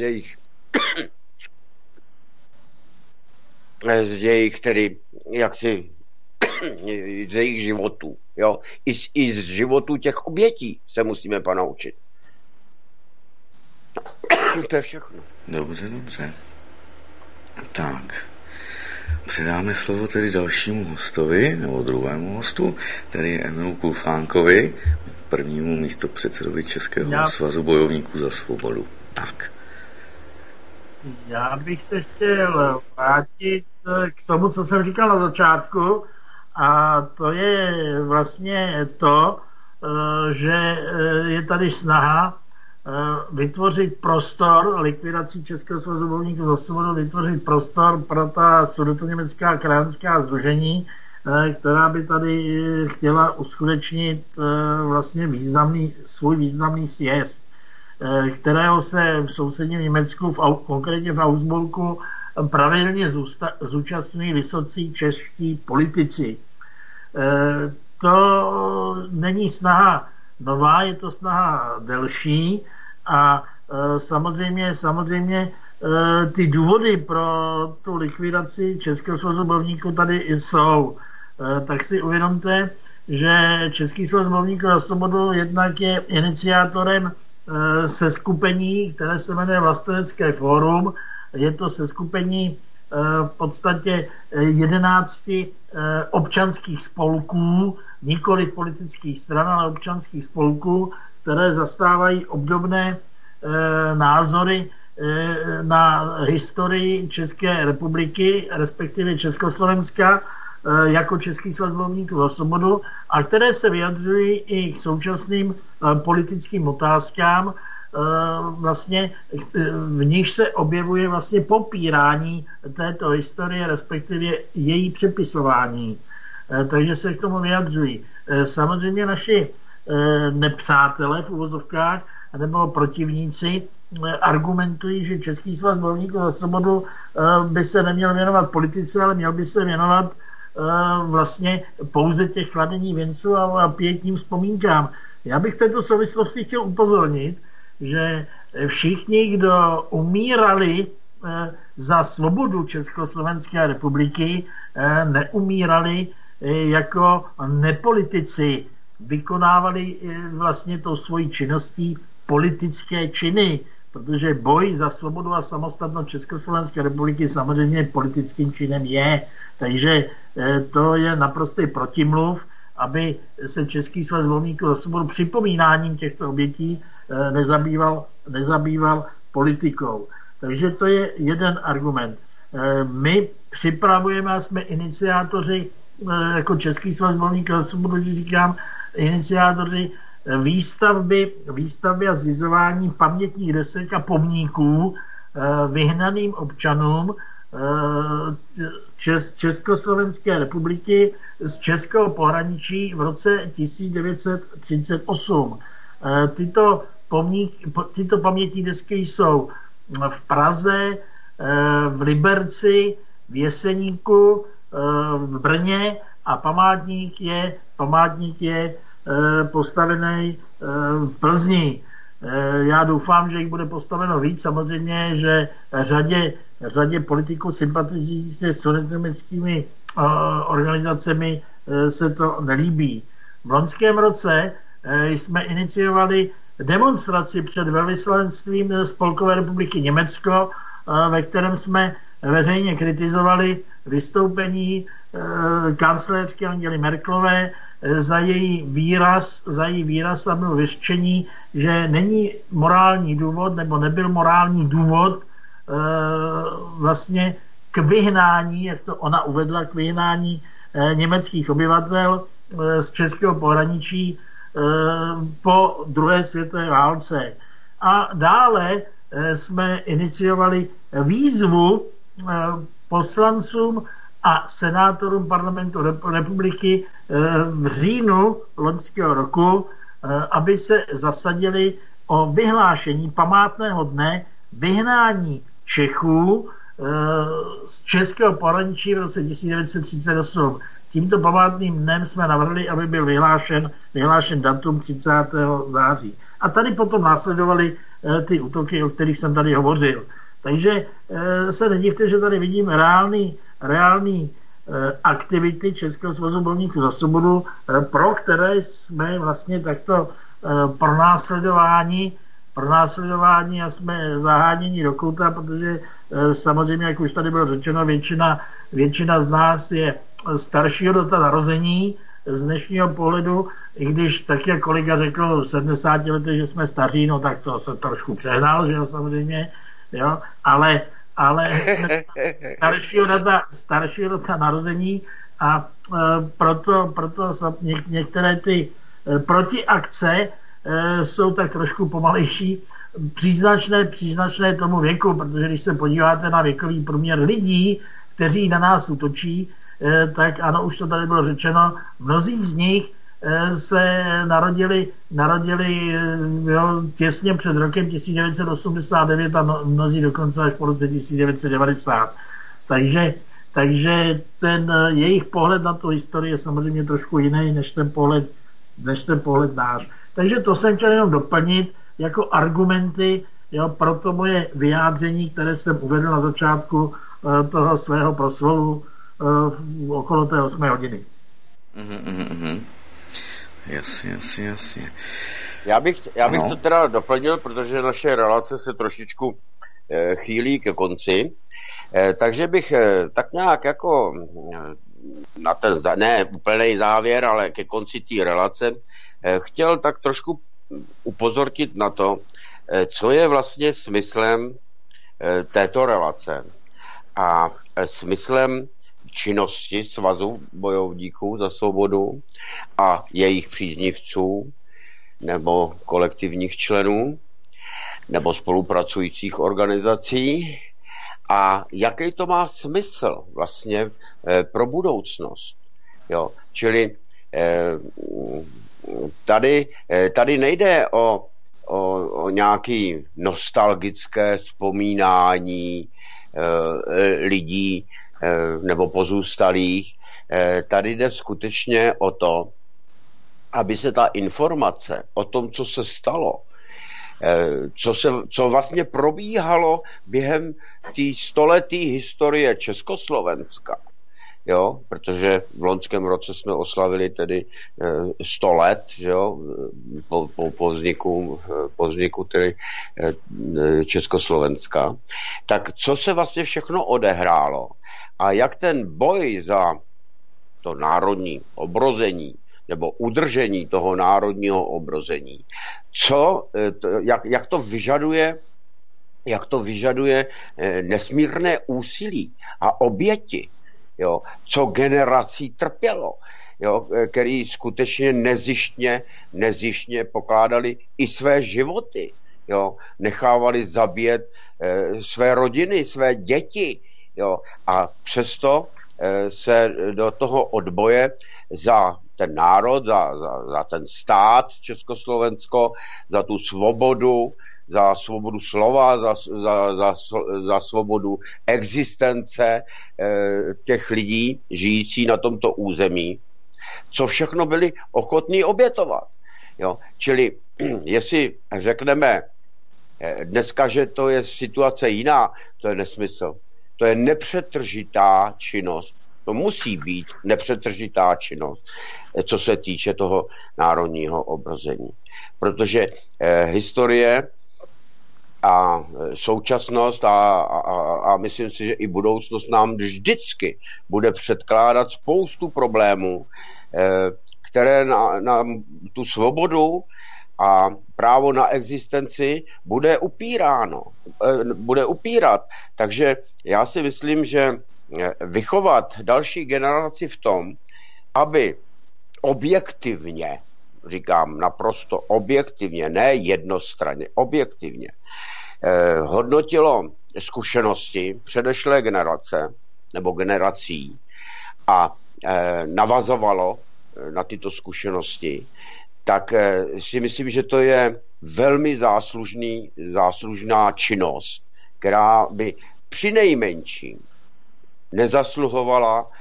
jejich tedy jaksi z jejich životů. Jo? I z životů těch obětí se musíme ponaučit. To je všechno. Dobře. Tak. Předáme slovo tedy dalšímu hostovi, nebo druhému hostu, tedy Emilu Kulfánkovi, prvnímu místopředsedovi Českého svazu bojovníků za svobodu. Tak. Já bych se chtěl vrátit k tomu, co jsem říkal na začátku, a to je vlastně to, že je tady snaha vytvořit prostor, likvidací Českého svazu bojovníků za svobodu, vytvořit prostor pro ta sudetoněmecká krajanská sdružení, která by tady chtěla uskutečnit vlastně svůj významný sjezd, kterého se v sousedním Německu, konkrétně v Augsburgu, pravidelně zúčastňují vysocí čeští politici. To není snaha nová, je to snaha delší a samozřejmě ty důvody pro tu likvidaci Českého svazu bojovníků tady jsou. Tak si uvědomte, že Český svaz bojovníků za svobodu jednak je iniciátorem seskupení, které se jmenuje Vlastenecké fórum. Je to seskupení v podstatě 11 občanských spolků, nikoli politických stran, ale občanských spolků, které zastávají obdobné názory na historii České republiky, respektive Československa, jako Český svaz bojovníků za svobodu, a které se vyjadřují i k současným politickým otázkám, vlastně v nich se objevuje vlastně popírání této historie, respektive její přepisování. Takže se k tomu vyjadřují. Samozřejmě naši nepřátelé v uvozovkách nebo protivníci argumentují, že Český svaz bojovníků za svobodu by se neměl věnovat politice, ale měl by se věnovat vlastně pouze těch kladení věnců a pietním vzpomínkám. Já bych v této souvislosti chtěl upozornit, že všichni, kdo umírali za svobodu Československé republiky, neumírali jako nepolitici, vykonávali vlastně tou svojí činností politické činy, protože boj za svobodu a samostatnost Československé republiky samozřejmě politickým činem je. Takže to je naprostý protimluv, aby se Český svaz bojovníků za svobodu připomínáním těchto obětí nezabýval politikou. Takže to je jeden argument. My připravujeme a jsme iniciátoři, jako Český svaz bojovníků za svobodu, říkám, iniciátoři výstavby a zřizování pamětních desek a pomníků vyhnaným občanům Československé republiky z českého pohraničí v roce 1938. Tyto pamětní desky jsou v Praze, v Liberci, v Jeseníku, v Brně a památník je postavený v Plzni. Já doufám, že jich bude postaveno víc. Samozřejmě, že řadě řadě politiků sympatizujících se sudetoněmeckými organizacemi se to nelíbí. V loňském roce jsme iniciovali demonstraci před velvyslanectvím Spolkové republiky Německo, ve kterém jsme veřejně kritizovali vystoupení kancléřky Angely Merkelové za její výraz a bylo vyřčení, že není morální důvod, nebo nebyl morální důvod vlastně k vyhnání, jak to ona uvedla, k vyhnání německých obyvatel z českého pohraničí po druhé světové válce. A dále jsme iniciovali výzvu poslancům a senátorům parlamentu republiky v říjnu loňského roku, aby se zasadili o vyhlášení památného dne vyhnání Čechů z českého pohraničí v roce 1938. Tímto památným dnem jsme navrhli, aby byl vyhlášen datum 30. září. A tady potom následovaly ty útoky, o kterých jsem tady hovořil. Takže se nedivte, že tady vidím reální aktivity Českého svazu bojovníků za svobodu, pro které jsme vlastně takto pronásledováni a jsme zaháněni do kouta, protože samozřejmě, jak už tady bylo řečeno, většina z nás je staršího data narození z dnešního pohledu, i když tak, jak kolega řekl v 70 letech, že jsme staří, no tak to se trošku přehnal, že jo, samozřejmě, jo, ale jsme staršího data narození a proto některé ty protiakce jsou tak trošku pomalejší, příznačné tomu věku, protože když se podíváte na věkový průměr lidí, kteří na nás útočí, tak ano, už to tady bylo řečeno, mnozí z nich se narodili těsně před rokem 1989 a mnozí dokonce až po roce 1990. Takže ten jejich pohled na tu historii je samozřejmě trošku jiný než ten pohled náš. Takže to jsem chtěl jenom doplnit jako argumenty, jo, pro to moje vyjádření, které jsem uvedl na začátku toho svého proslovu okolo té 8 hodiny. Jasně. Já bych to teda doplnil, protože naše relace se trošičku chýlí ke konci, takže bych tak nějak jako na ten, ne úplný závěr, ale ke konci té relace chtěl tak trošku upozornit na to, co je vlastně smyslem této relace a smyslem činnosti Svazu bojovníků za svobodu a jejich příznivců nebo kolektivních členů nebo spolupracujících organizací a jaký to má smysl vlastně pro budoucnost. Jo, čili tady nejde o nějaké nostalgické vzpomínání lidí nebo pozůstalých. Tady jde skutečně o to, aby se ta informace o tom, co se stalo, co vlastně probíhalo během té stoleté historie Československa, jo, protože v loňském roce jsme oslavili tedy 100 let, že jo, po vzniku tedy Československa, tak co se vlastně všechno odehrálo a jak ten boj za to národní obrození nebo udržení toho národního obrození, jak to vyžaduje nesmírné úsilí a oběti, jo, co generací trpělo, jo, který skutečně nezištně pokládali i své životy, jo, nechávali zabíjet své rodiny, své děti, jo, a přesto se do toho odboje za ten národ, za ten stát Československo, za tu svobodu, za svobodu slova, za svobodu existence těch lidí žijící na tomto území, co všechno byli ochotní obětovat. Jo? Čili jestli řekneme dneska, že to je situace jiná, to je nesmysl. to je nepřetržitá činnost. To musí být nepřetržitá činnost, co se týče toho národního obrození. Protože historie a současnost a myslím si, že i budoucnost nám vždycky bude předkládat spoustu problémů, které nám tu svobodu a právo na existenci bude upírat. Takže já si myslím, že vychovat další generaci v tom, aby objektivně, říkám naprosto objektivně, ne jednostranně, objektivně, hodnotilo zkušenosti předešlé generace nebo generací a navazovalo na tyto zkušenosti, tak si myslím, že to je velmi záslužná činnost, která by přinejmenším nezasluhovala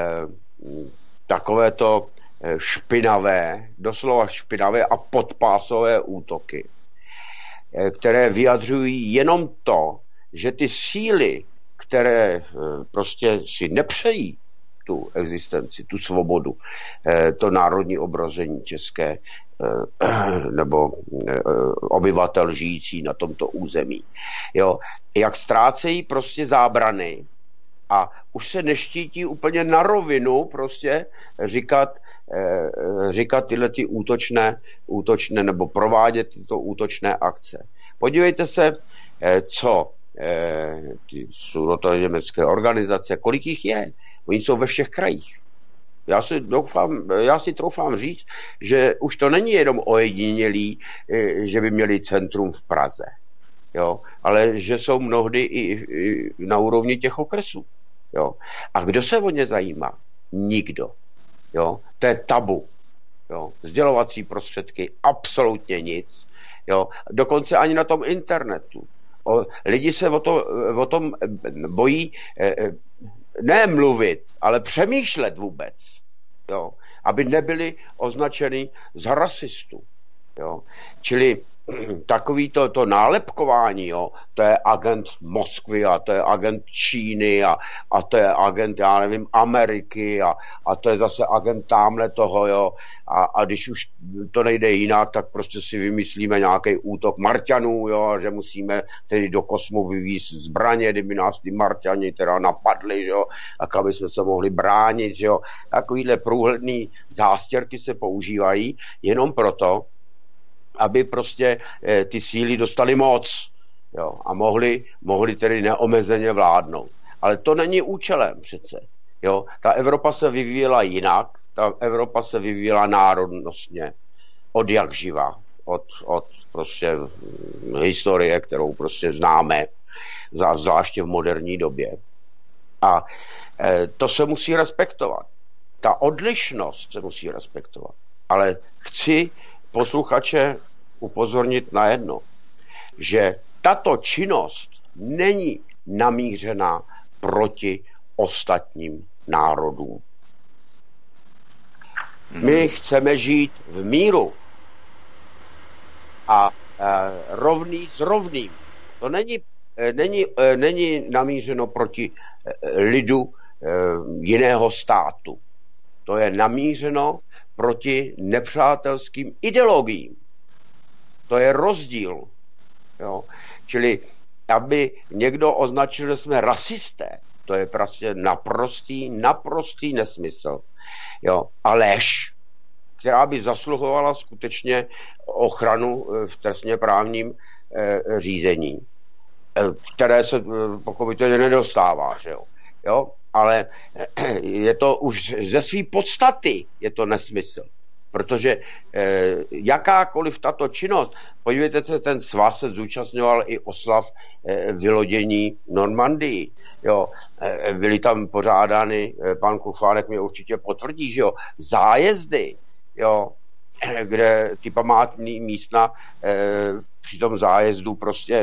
takovéto špinavé, doslova špinavé a podpásové útoky, které vyjadřují jenom to, že ty síly, které prostě si nepřejí tu existenci, tu svobodu, to národní obrození české nebo obyvatel žijící na tomto území. Jo, jak ztrácejí prostě zábrany a už se neštítí úplně na rovinu prostě říkat tyhle ty útočné nebo provádět tyto útočné akce. Podívejte se, co ty německé organizace, kolik jich je. Oni jsou ve všech krajích. Já si troufám říct, že už to není jenom ojedinělý, že by měli centrum v Praze, jo, ale že jsou mnohdy i na úrovni těch okresů. Jo. A kdo se o ně zajímá? Nikdo. Jo. To je tabu. Jo. Sdělovací prostředky, absolutně nic. Jo. Dokonce ani na tom internetu. Lidi se o tom bojí ne mluvit, ale přemýšlet vůbec. Jo. Aby nebyli označeni za rasistu. Jo. Čili takový to nálepkování, jo, to je agent Moskvy a to je agent Číny a to je agent, já nevím, Ameriky a to je zase agent támhle toho, jo, a když už to nejde jinak, tak prostě si vymyslíme nějaký útok Marťanů, jo, že musíme tedy do kosmu vyvízt zbraně, kdyby nás ty Marťani teda napadli, jo, tak aby jsme se mohli bránit, jo. Takovýhle průhledný zástěrky se používají jenom proto, aby prostě ty síly dostaly moc, jo, a mohli tedy neomezeně vládnout. Ale to není účelem přece. Jo. Ta Evropa se vyvíjela jinak, ta Evropa se vyvíjela národnostně, od jak živa, od prostě historie, kterou prostě známe, zvláště v moderní době. A to se musí respektovat. Ta odlišnost se musí respektovat. Ale chci posluchače upozornit na jedno, že tato činnost není namířena proti ostatním národům. My chceme žít v míru a rovný s rovným. To není namířeno proti lidu jiného státu. To je namířeno proti nepřátelským ideologiím. To je rozdíl. Jo. Čili aby někdo označil, že jsme rasisté, to je prostě naprostý nesmysl. Jo. A lež, která by zasluhovala skutečně ochranu v trestně právním řízení, které se pochopitelně nedostává. Že jo. Jo. Ale je to už ze své podstaty je to nesmysl. Protože jakákoliv tato činnost, podívejte se, ten svaz se zúčastňoval i oslav vylodění Normandii. Jo, byly tam pořádány, pan Kuchvánek mi určitě potvrdí, že jo, zájezdy, jo, kde ty památné místa při tom zájezdu prostě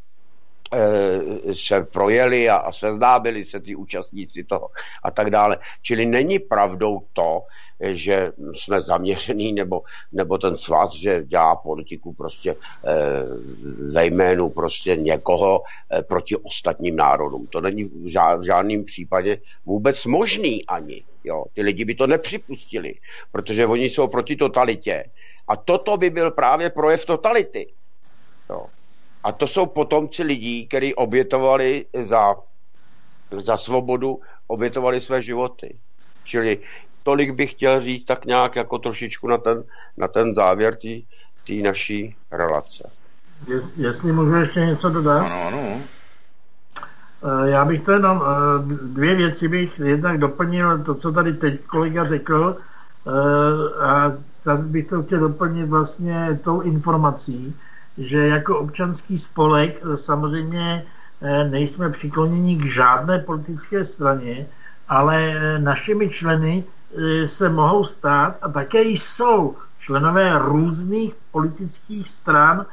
se projeli a seznámili se ty účastníci toho a tak dále. Čili není pravdou to, že jsme zaměřený, nebo ten svaz, že dělá politiku prostě ve jménu prostě někoho proti ostatním národům. To není v žádném případě vůbec možný ani. Jo. Ty lidi by to nepřipustili, protože oni jsou proti totalitě. A toto by byl právě projev totality. Jo. A to jsou potomci lidí, kteří obětovali za svobodu, obětovali své životy. Čili tolik bych chtěl říct tak nějak jako trošičku na ten závěr té naší relace. Jestli můžu ještě něco dodat? Ano. Já bych to jenom dvě věci bych jednak doplnil to, co tady teď kolega řekl, a tady bych to chtěl doplnit vlastně tou informací, že jako občanský spolek samozřejmě nejsme přikloněni k žádné politické straně, ale našimi členy se mohou stát a také jsou členové různých politických stran,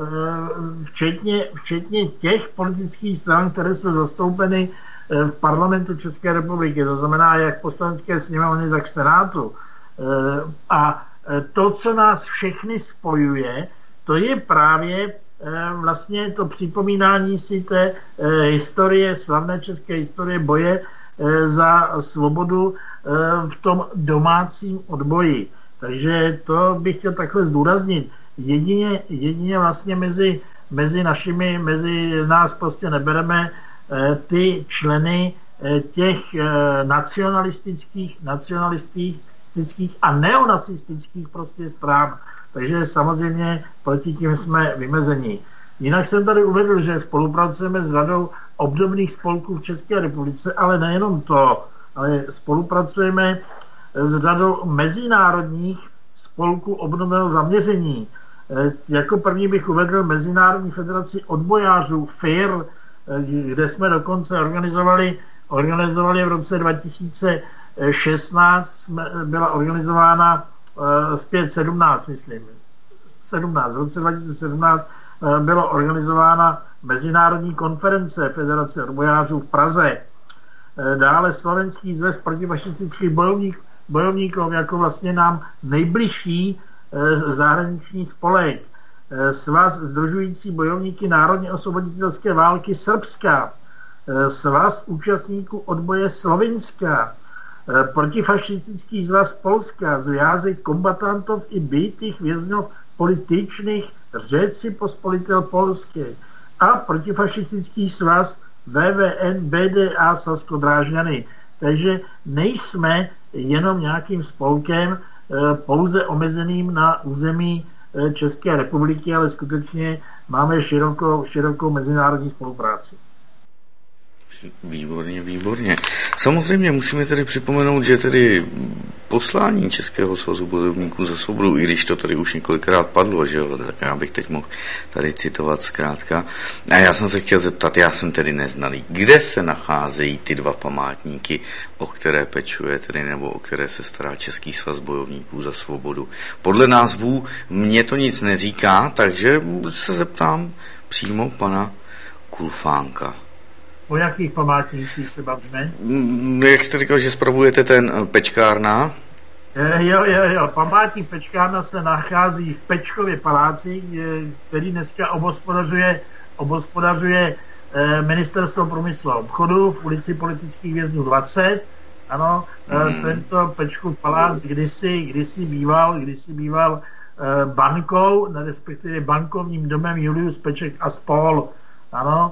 včetně těch politických stran, které jsou zastoupeny v parlamentu České republiky, to znamená jak v poslanecké sněmovně, tak v Senátu. A to, co nás všechny spojuje, to je právě vlastně to připomínání si té historie, slavné české historie boje za svobodu v tom domácím odboji. Takže to bych chtěl takhle zdůraznit. Jedině vlastně mezi nás prostě nebereme ty členy těch nacionalistických a neonacistických prostě stran. Takže samozřejmě proti tím jsme vymezení. Jinak jsem tady uvedl, že spolupracujeme s řadou obdobných spolků v České republice, ale nejenom to, ale spolupracujeme s řadou mezinárodních spolků obnoveného zaměření. Jako první bych uvedl Mezinárodní federaci odbojářů FIR, kde jsme dokonce organizovali v roce 2016, byla organizována zpět 17, myslím. V roce 2017 byla organizována mezinárodní konference Federace odbojářů v Praze. Dále Slovenský zväz protifašistických bojovníků jako vlastně nám nejbližší zahraniční spolek. Svaz sdružující bojovníky národně osvoboditelské války Srbska. Svaz účastníků odboje Slovinska. Protifašistický svaz Polska, Związek kombatantov i býtých vězňov političných Řeci pospolitel Polské a protifašistický svaz VVN BDA Sasko-Drážďany. Takže nejsme jenom nějakým spolkem pouze omezeným na území České republiky, ale skutečně máme širokou mezinárodní spolupráci. Výborně. Samozřejmě musíme tedy připomenout, že tedy poslání Českého svazu bojovníků za svobodu, i když to tady už několikrát padlo, že jo, tak já bych teď mohl tady citovat zkrátka. A já jsem se chtěl zeptat, já jsem tedy neznalý, kde se nacházejí ty dva památníky, o které pečuje tedy, nebo o které se stará Český svaz bojovníků za svobodu. Podle názvů mě to nic neříká, takže se zeptám přímo pana Kulfánka. O jakých památnících se bavíme? Jak jste říkal, že spravujete ten Pečkárna? Jo. Památník Pečkárna se nachází v Pečkově paláci, který dneska obospodařuje Ministerstvo průmyslu a obchodu v ulici Politických vězňů 20. Ano, tento Pečkův palác kdysi býval bankou, respektive bankovním domem Julius Peček a spol. Ano,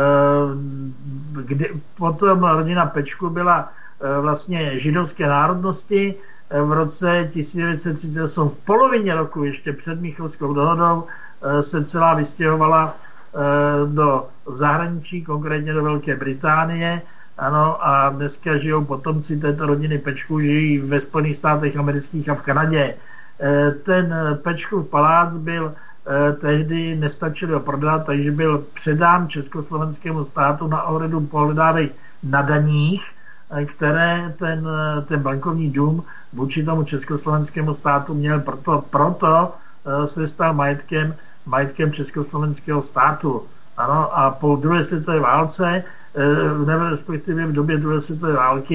potom rodina Pečku byla vlastně židovské národnosti. V roce 1938 v polovině roku, ještě před Mnichovskou dohodou, se celá vystěhovala do zahraničí, konkrétně do Velké Británie. Ano, a dneska žijou potomci této rodiny Pečku, žijí ve Spojených státech amerických a v Kanadě. Ten Pečkův palác byl tehdy nestačili ho prodat, takže byl předán československému státu na ohledu pohledávek na daních, které ten bankovní dům vůči tomu československému státu měl, proto se stal majetkem československého státu. Ano, a po druhé světové válce, nebo respektive v době druhé světové války,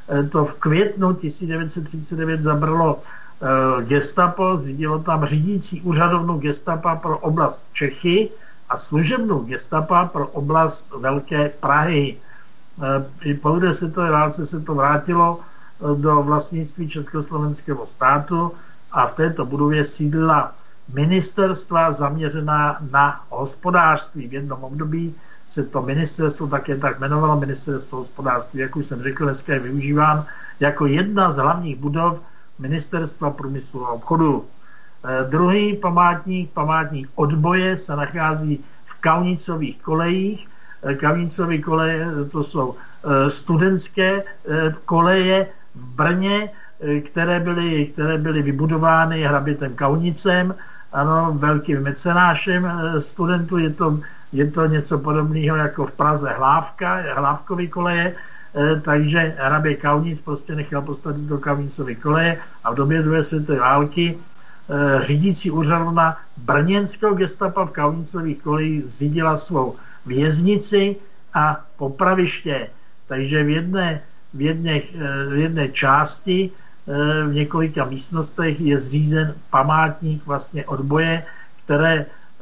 to v květnu 1939 zabralo gestapo, zřídilo tam řídící úřadovnu gestapa pro oblast Čechy a služebnu gestapa pro oblast Velké Prahy. I po druhé světové válce se to vrátilo do vlastnictví Československého státu a v této budově sídlila ministerstva zaměřená na hospodářství. V jednom období se to ministerstvo také tak jmenovalo, ministerstvo hospodářství, jak už jsem řekl, dneska je využíván jako jedna z hlavních budov ministerstva průmyslu a obchodu. Druhý památník odboje, se nachází v Kaunicových kolejích. Kaunicové koleje, to jsou studentské koleje v Brně, které byly vybudovány hrabětem Kaunicem, ano, velkým mecenášem studentů. Je to něco podobného jako v Praze Hlávkové koleje, takže hrabě Kaunic prostě nechal postavit do Kaunicové koleje a v době druhé světové války řídící úřadovna brněnského gestapa v Kaunicových kolejích zřídila svou věznici a popraviště. Takže v jedné části v několika místnostech je zřízen památník vlastně odboje, které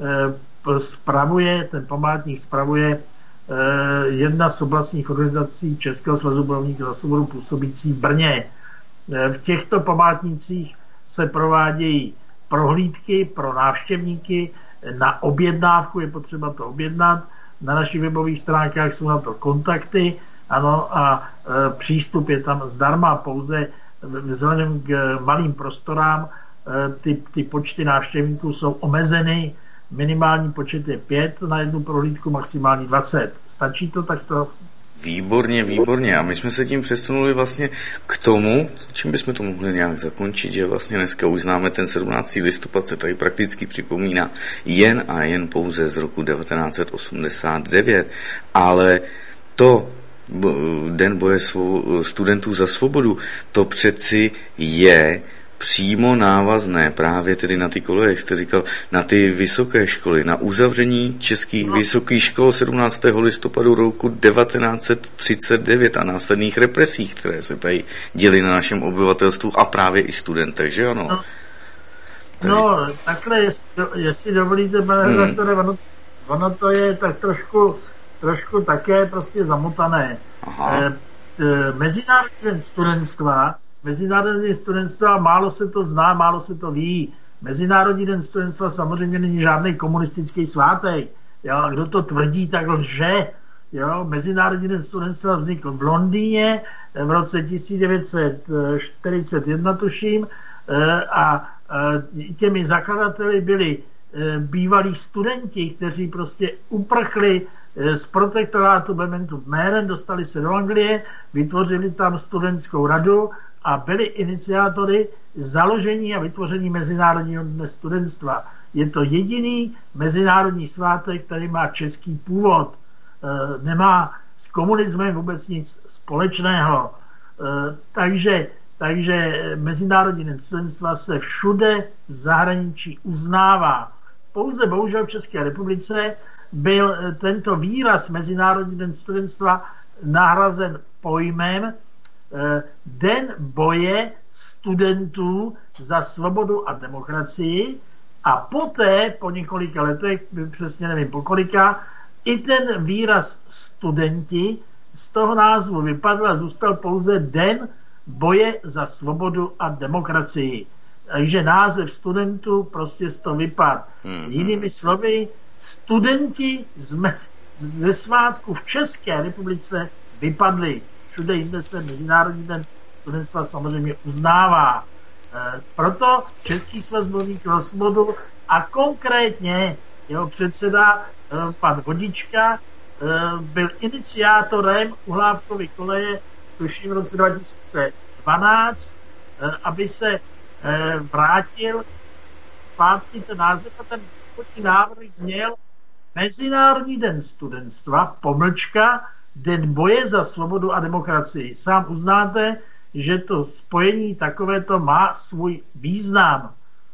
ten památník spravuje jedna z oblastních organizací Českého svazu bojovníků za svobodu působící v Brně. V těchto památnících se provádějí prohlídky pro návštěvníky na objednávku, je potřeba to objednat. Na našich webových stránkách jsou na to kontakty, ano, a přístup je tam zdarma, pouze vzhledem k malým prostorám ty počty návštěvníků jsou omezeny. Minimální počet je 5 na jednu prohlídku, maximální 20. Stačí to takto? Výborně. A my jsme se tím přesunuli vlastně k tomu, čím bychom to mohli nějak zakončit, že vlastně dneska už známe ten 17. listopad, se tady prakticky připomíná jen a jen pouze z roku 1989, ale to Den boje studentů za svobodu, to přeci je přímo návazné právě tedy na ty koleje, jak jste říkal, na ty vysoké školy, na uzavření českých vysokých škol 17. listopadu roku 1939 a následných represích, které se tady děly na našem obyvatelstvu a právě i studentech, že ano? No, takhle, jestli dovolíte, pane redaktore, ono to je tak trošku také prostě zamotané. Mezinárodní den studentstva, málo se to zná, málo se to ví. Mezinárodní den studentstva samozřejmě není žádný komunistický svátek. Jo? Kdo to tvrdí, tak lže. Jo? Mezinárodní den studentstva vznikl v Londýně v roce 1941, tuším, a těmi zakladateli byli bývalí studenti, kteří prostě uprchli z protektorátu Bementu Mähren, dostali se do Anglie, vytvořili tam studentskou radu a byli iniciátory založení a vytvoření Mezinárodního dne studentstva. Je to jediný mezinárodní svátek, který má český původ. Nemá s komunismem vůbec nic společného. Takže Mezinárodní den studentstva se všude v zahraničí uznává. Pouze bohužel v České republice byl tento výraz Mezinárodní den studentstva nahrazen pojmem Den boje studentů za svobodu a demokracii a poté, po několika letech, přesně nevím po kolika, i ten výraz studenti z toho názvu vypadl a zůstal pouze Den boje za svobodu a demokracii. Takže název studentů prostě z toho vypadl. Jinými slovy, studenti ze svátku v České republice vypadli. Všude jinde se Mezinárodní den studentstva samozřejmě uznává. Proto Český svaz bojovníků za svobodu a konkrétně jeho předseda pan Vodička byl iniciátorem Uhlávkovy koleje tuším v roce 2012, aby se vrátil zpátky ten název a ten návrh zněl Mezinárodní den studentstva, Den boje za svobodu a demokracii. Sám uznáte, že to spojení takovéto má svůj význam.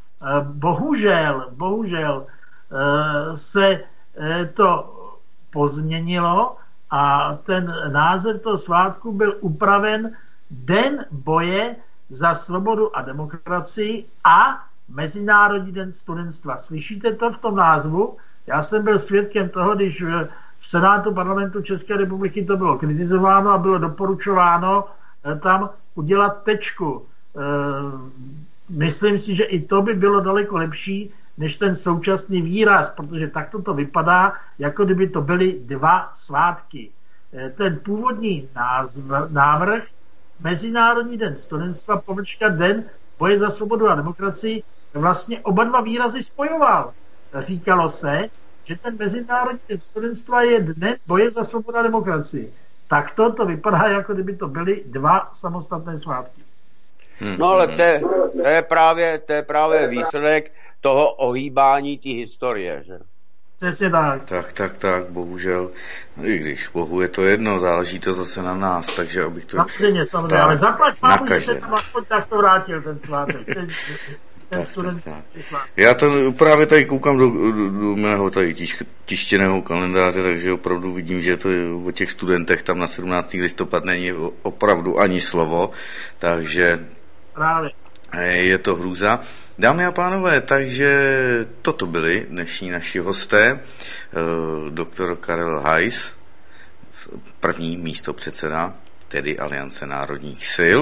Bohužel se to pozměnilo a ten název toho svátku byl upraven Den boje za svobodu a demokracii a Mezinárodní den studentstva. Slyšíte to v tom názvu? Já jsem byl svědkem toho, když v Senátu Parlamentu České republiky to bylo kritizováno a bylo doporučováno tam udělat tečku. Myslím si, že i to by bylo daleko lepší než ten současný výraz, protože takto to vypadá, jako kdyby to byly dva svátky. Ten původní návrh Mezinárodní den studentstva, pomlčka Den boje za svobodu a demokracii, vlastně oba dva výrazy spojoval. Říkalo se, že ten Mezinárodní den studentstva je Den boje za svobodu a demokracii. Takto to vypadá, jako kdyby to byly dva samostatné svátky. No ale to je právě výsledek toho ohýbání té historie, že? Přesně tak. Tak, bohužel. I když Bohu je to jedno, záleží to zase na nás, takže abych to... Samozřejmě, ale zaplať pánu, že se tam aspoň takto vrátil ten svátek. Tak. Já to právě tady koukám do mého tady tištěného kalendáře, takže opravdu vidím, že to o těch studentech tam na 17. listopad není opravdu ani slovo, takže právě. Je to hrůza. Dámy a pánové, takže toto byli dnešní naši hosté. Doktor Karel Hajs, první místopředseda, tedy Aliance národních sil.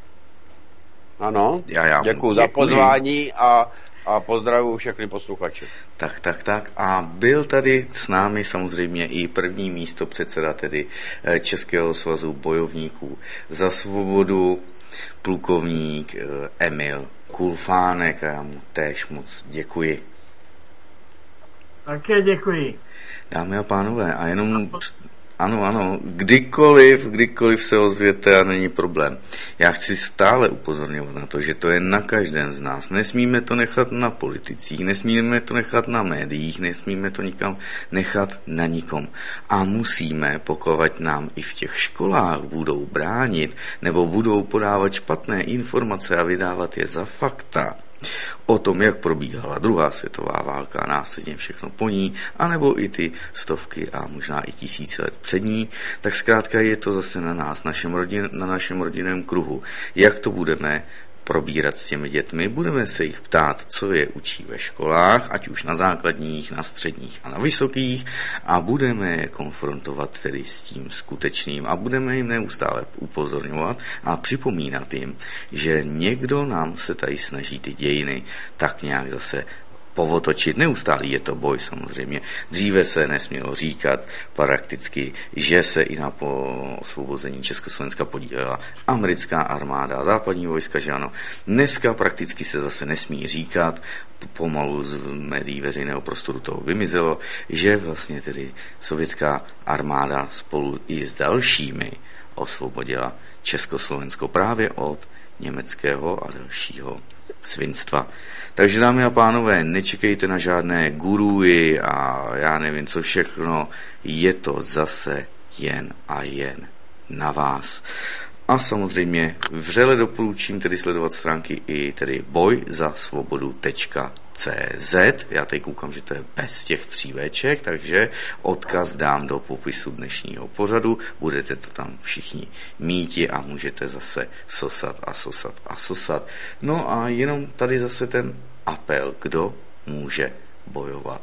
Ano, děkuji za pozvání a pozdravuji všechny posluchače. Tak. A byl tady s námi samozřejmě i první místopředseda, tedy Českého svazu bojovníků za svobodu, plukovník Emil Kulfánek, a já mu též moc děkuji. Také děkuji. Dámy a pánové, a jenom... Ano, kdykoliv se ozvěte a není problém. Já chci stále upozorňovat na to, že to je na každém z nás. Nesmíme to nechat na politicích, nesmíme to nechat na médiích, nesmíme to nikam nechat na nikom. A musíme, pokud nám i v těch školách budou bránit nebo budou podávat špatné informace a vydávat je za fakta, o tom, jak probíhala druhá světová válka a následně všechno po ní, anebo i ty stovky a možná i tisíce let před ní, tak zkrátka je to zase na nás, na našem rodinném kruhu. Jak to budeme probírat s těmi dětmi, budeme se jich ptát, co je učí ve školách, ať už na základních, na středních a na vysokých, a budeme je konfrontovat tedy s tím skutečným a budeme jim neustále upozorňovat a připomínat jim, že někdo nám se tady snaží ty dějiny tak nějak zase povotočit. Neustálý je to boj samozřejmě. Dříve se nesmělo říkat prakticky, že se i na osvobození Československa podílela americká armáda, západní vojska, že ano. Dneska prakticky se zase nesmí říkat, pomalu z médií veřejného prostoru toho vymizelo, že vlastně tedy sovětská armáda spolu i s dalšími osvobodila Československo právě od německého a dalšího svinstva. Takže dámy a pánové, nečekejte na žádné guruji a já nevím co všechno, je to zase jen a jen na vás. A samozřejmě vřele doporučím tedy sledovat stránky i tedy bojzasvobodu.cz. Já tady koukám, že to je bez těch 3 Vček, takže odkaz dám do popisu dnešního pořadu. Budete to tam všichni míti a můžete zase sosat. No a jenom tady zase ten apel, kdo může bojovat.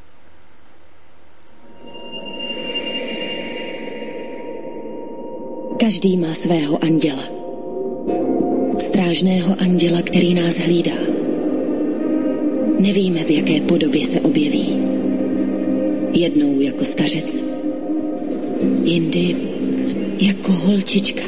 Každý má svého anděla. Strážného anděla, který nás hlídá. Nevíme, v jaké podobě se objeví. Jednou jako stařec, jindy jako holčička.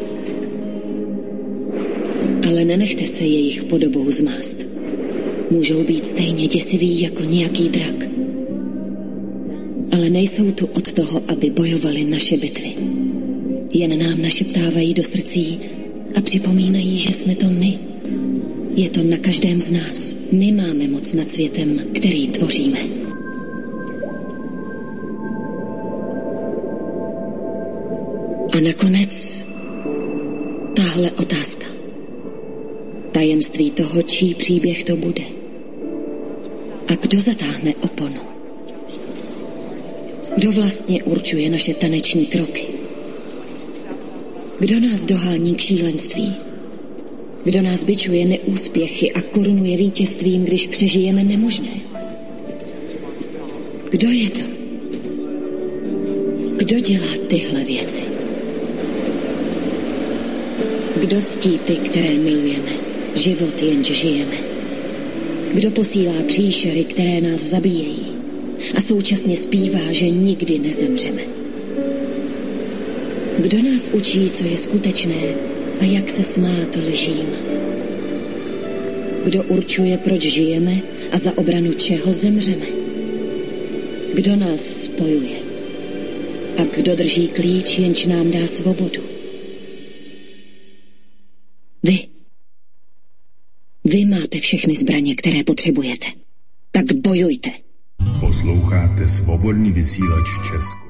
Ale nenechte se jejich podobou zmást. Můžou být stejně děsiví jako nějaký drak. Ale nejsou tu od toho, aby bojovali naše bitvy. Jen nám našeptávají do srdcí a připomínají, že jsme to my. Je to na každém z nás. My máme moc nad světem, který tvoříme. A nakonec tahle otázka. Tajemství toho, čí příběh to bude. A kdo zatáhne oponu? Kdo vlastně určuje naše taneční kroky? Kdo nás dohání k šílenství? Kdo nás bičuje neúspěchy a korunuje vítězstvím, když přežijeme nemožné? Kdo je to? Kdo dělá tyhle věci? Kdo ctí ty, které milujeme, život jenž žijeme? Kdo posílá příšery, které nás zabíjejí a současně zpívá, že nikdy nezemřeme? Kdo nás učí, co je skutečné a jak se smát lžím? Kdo určuje, proč žijeme a za obranu čeho zemřeme? Kdo nás spojuje? A kdo drží klíč, jenž nám dá svobodu? Vy máte všechny zbraně, které potřebujete. Tak bojujte. Posloucháte Svobodný vysílač Česko.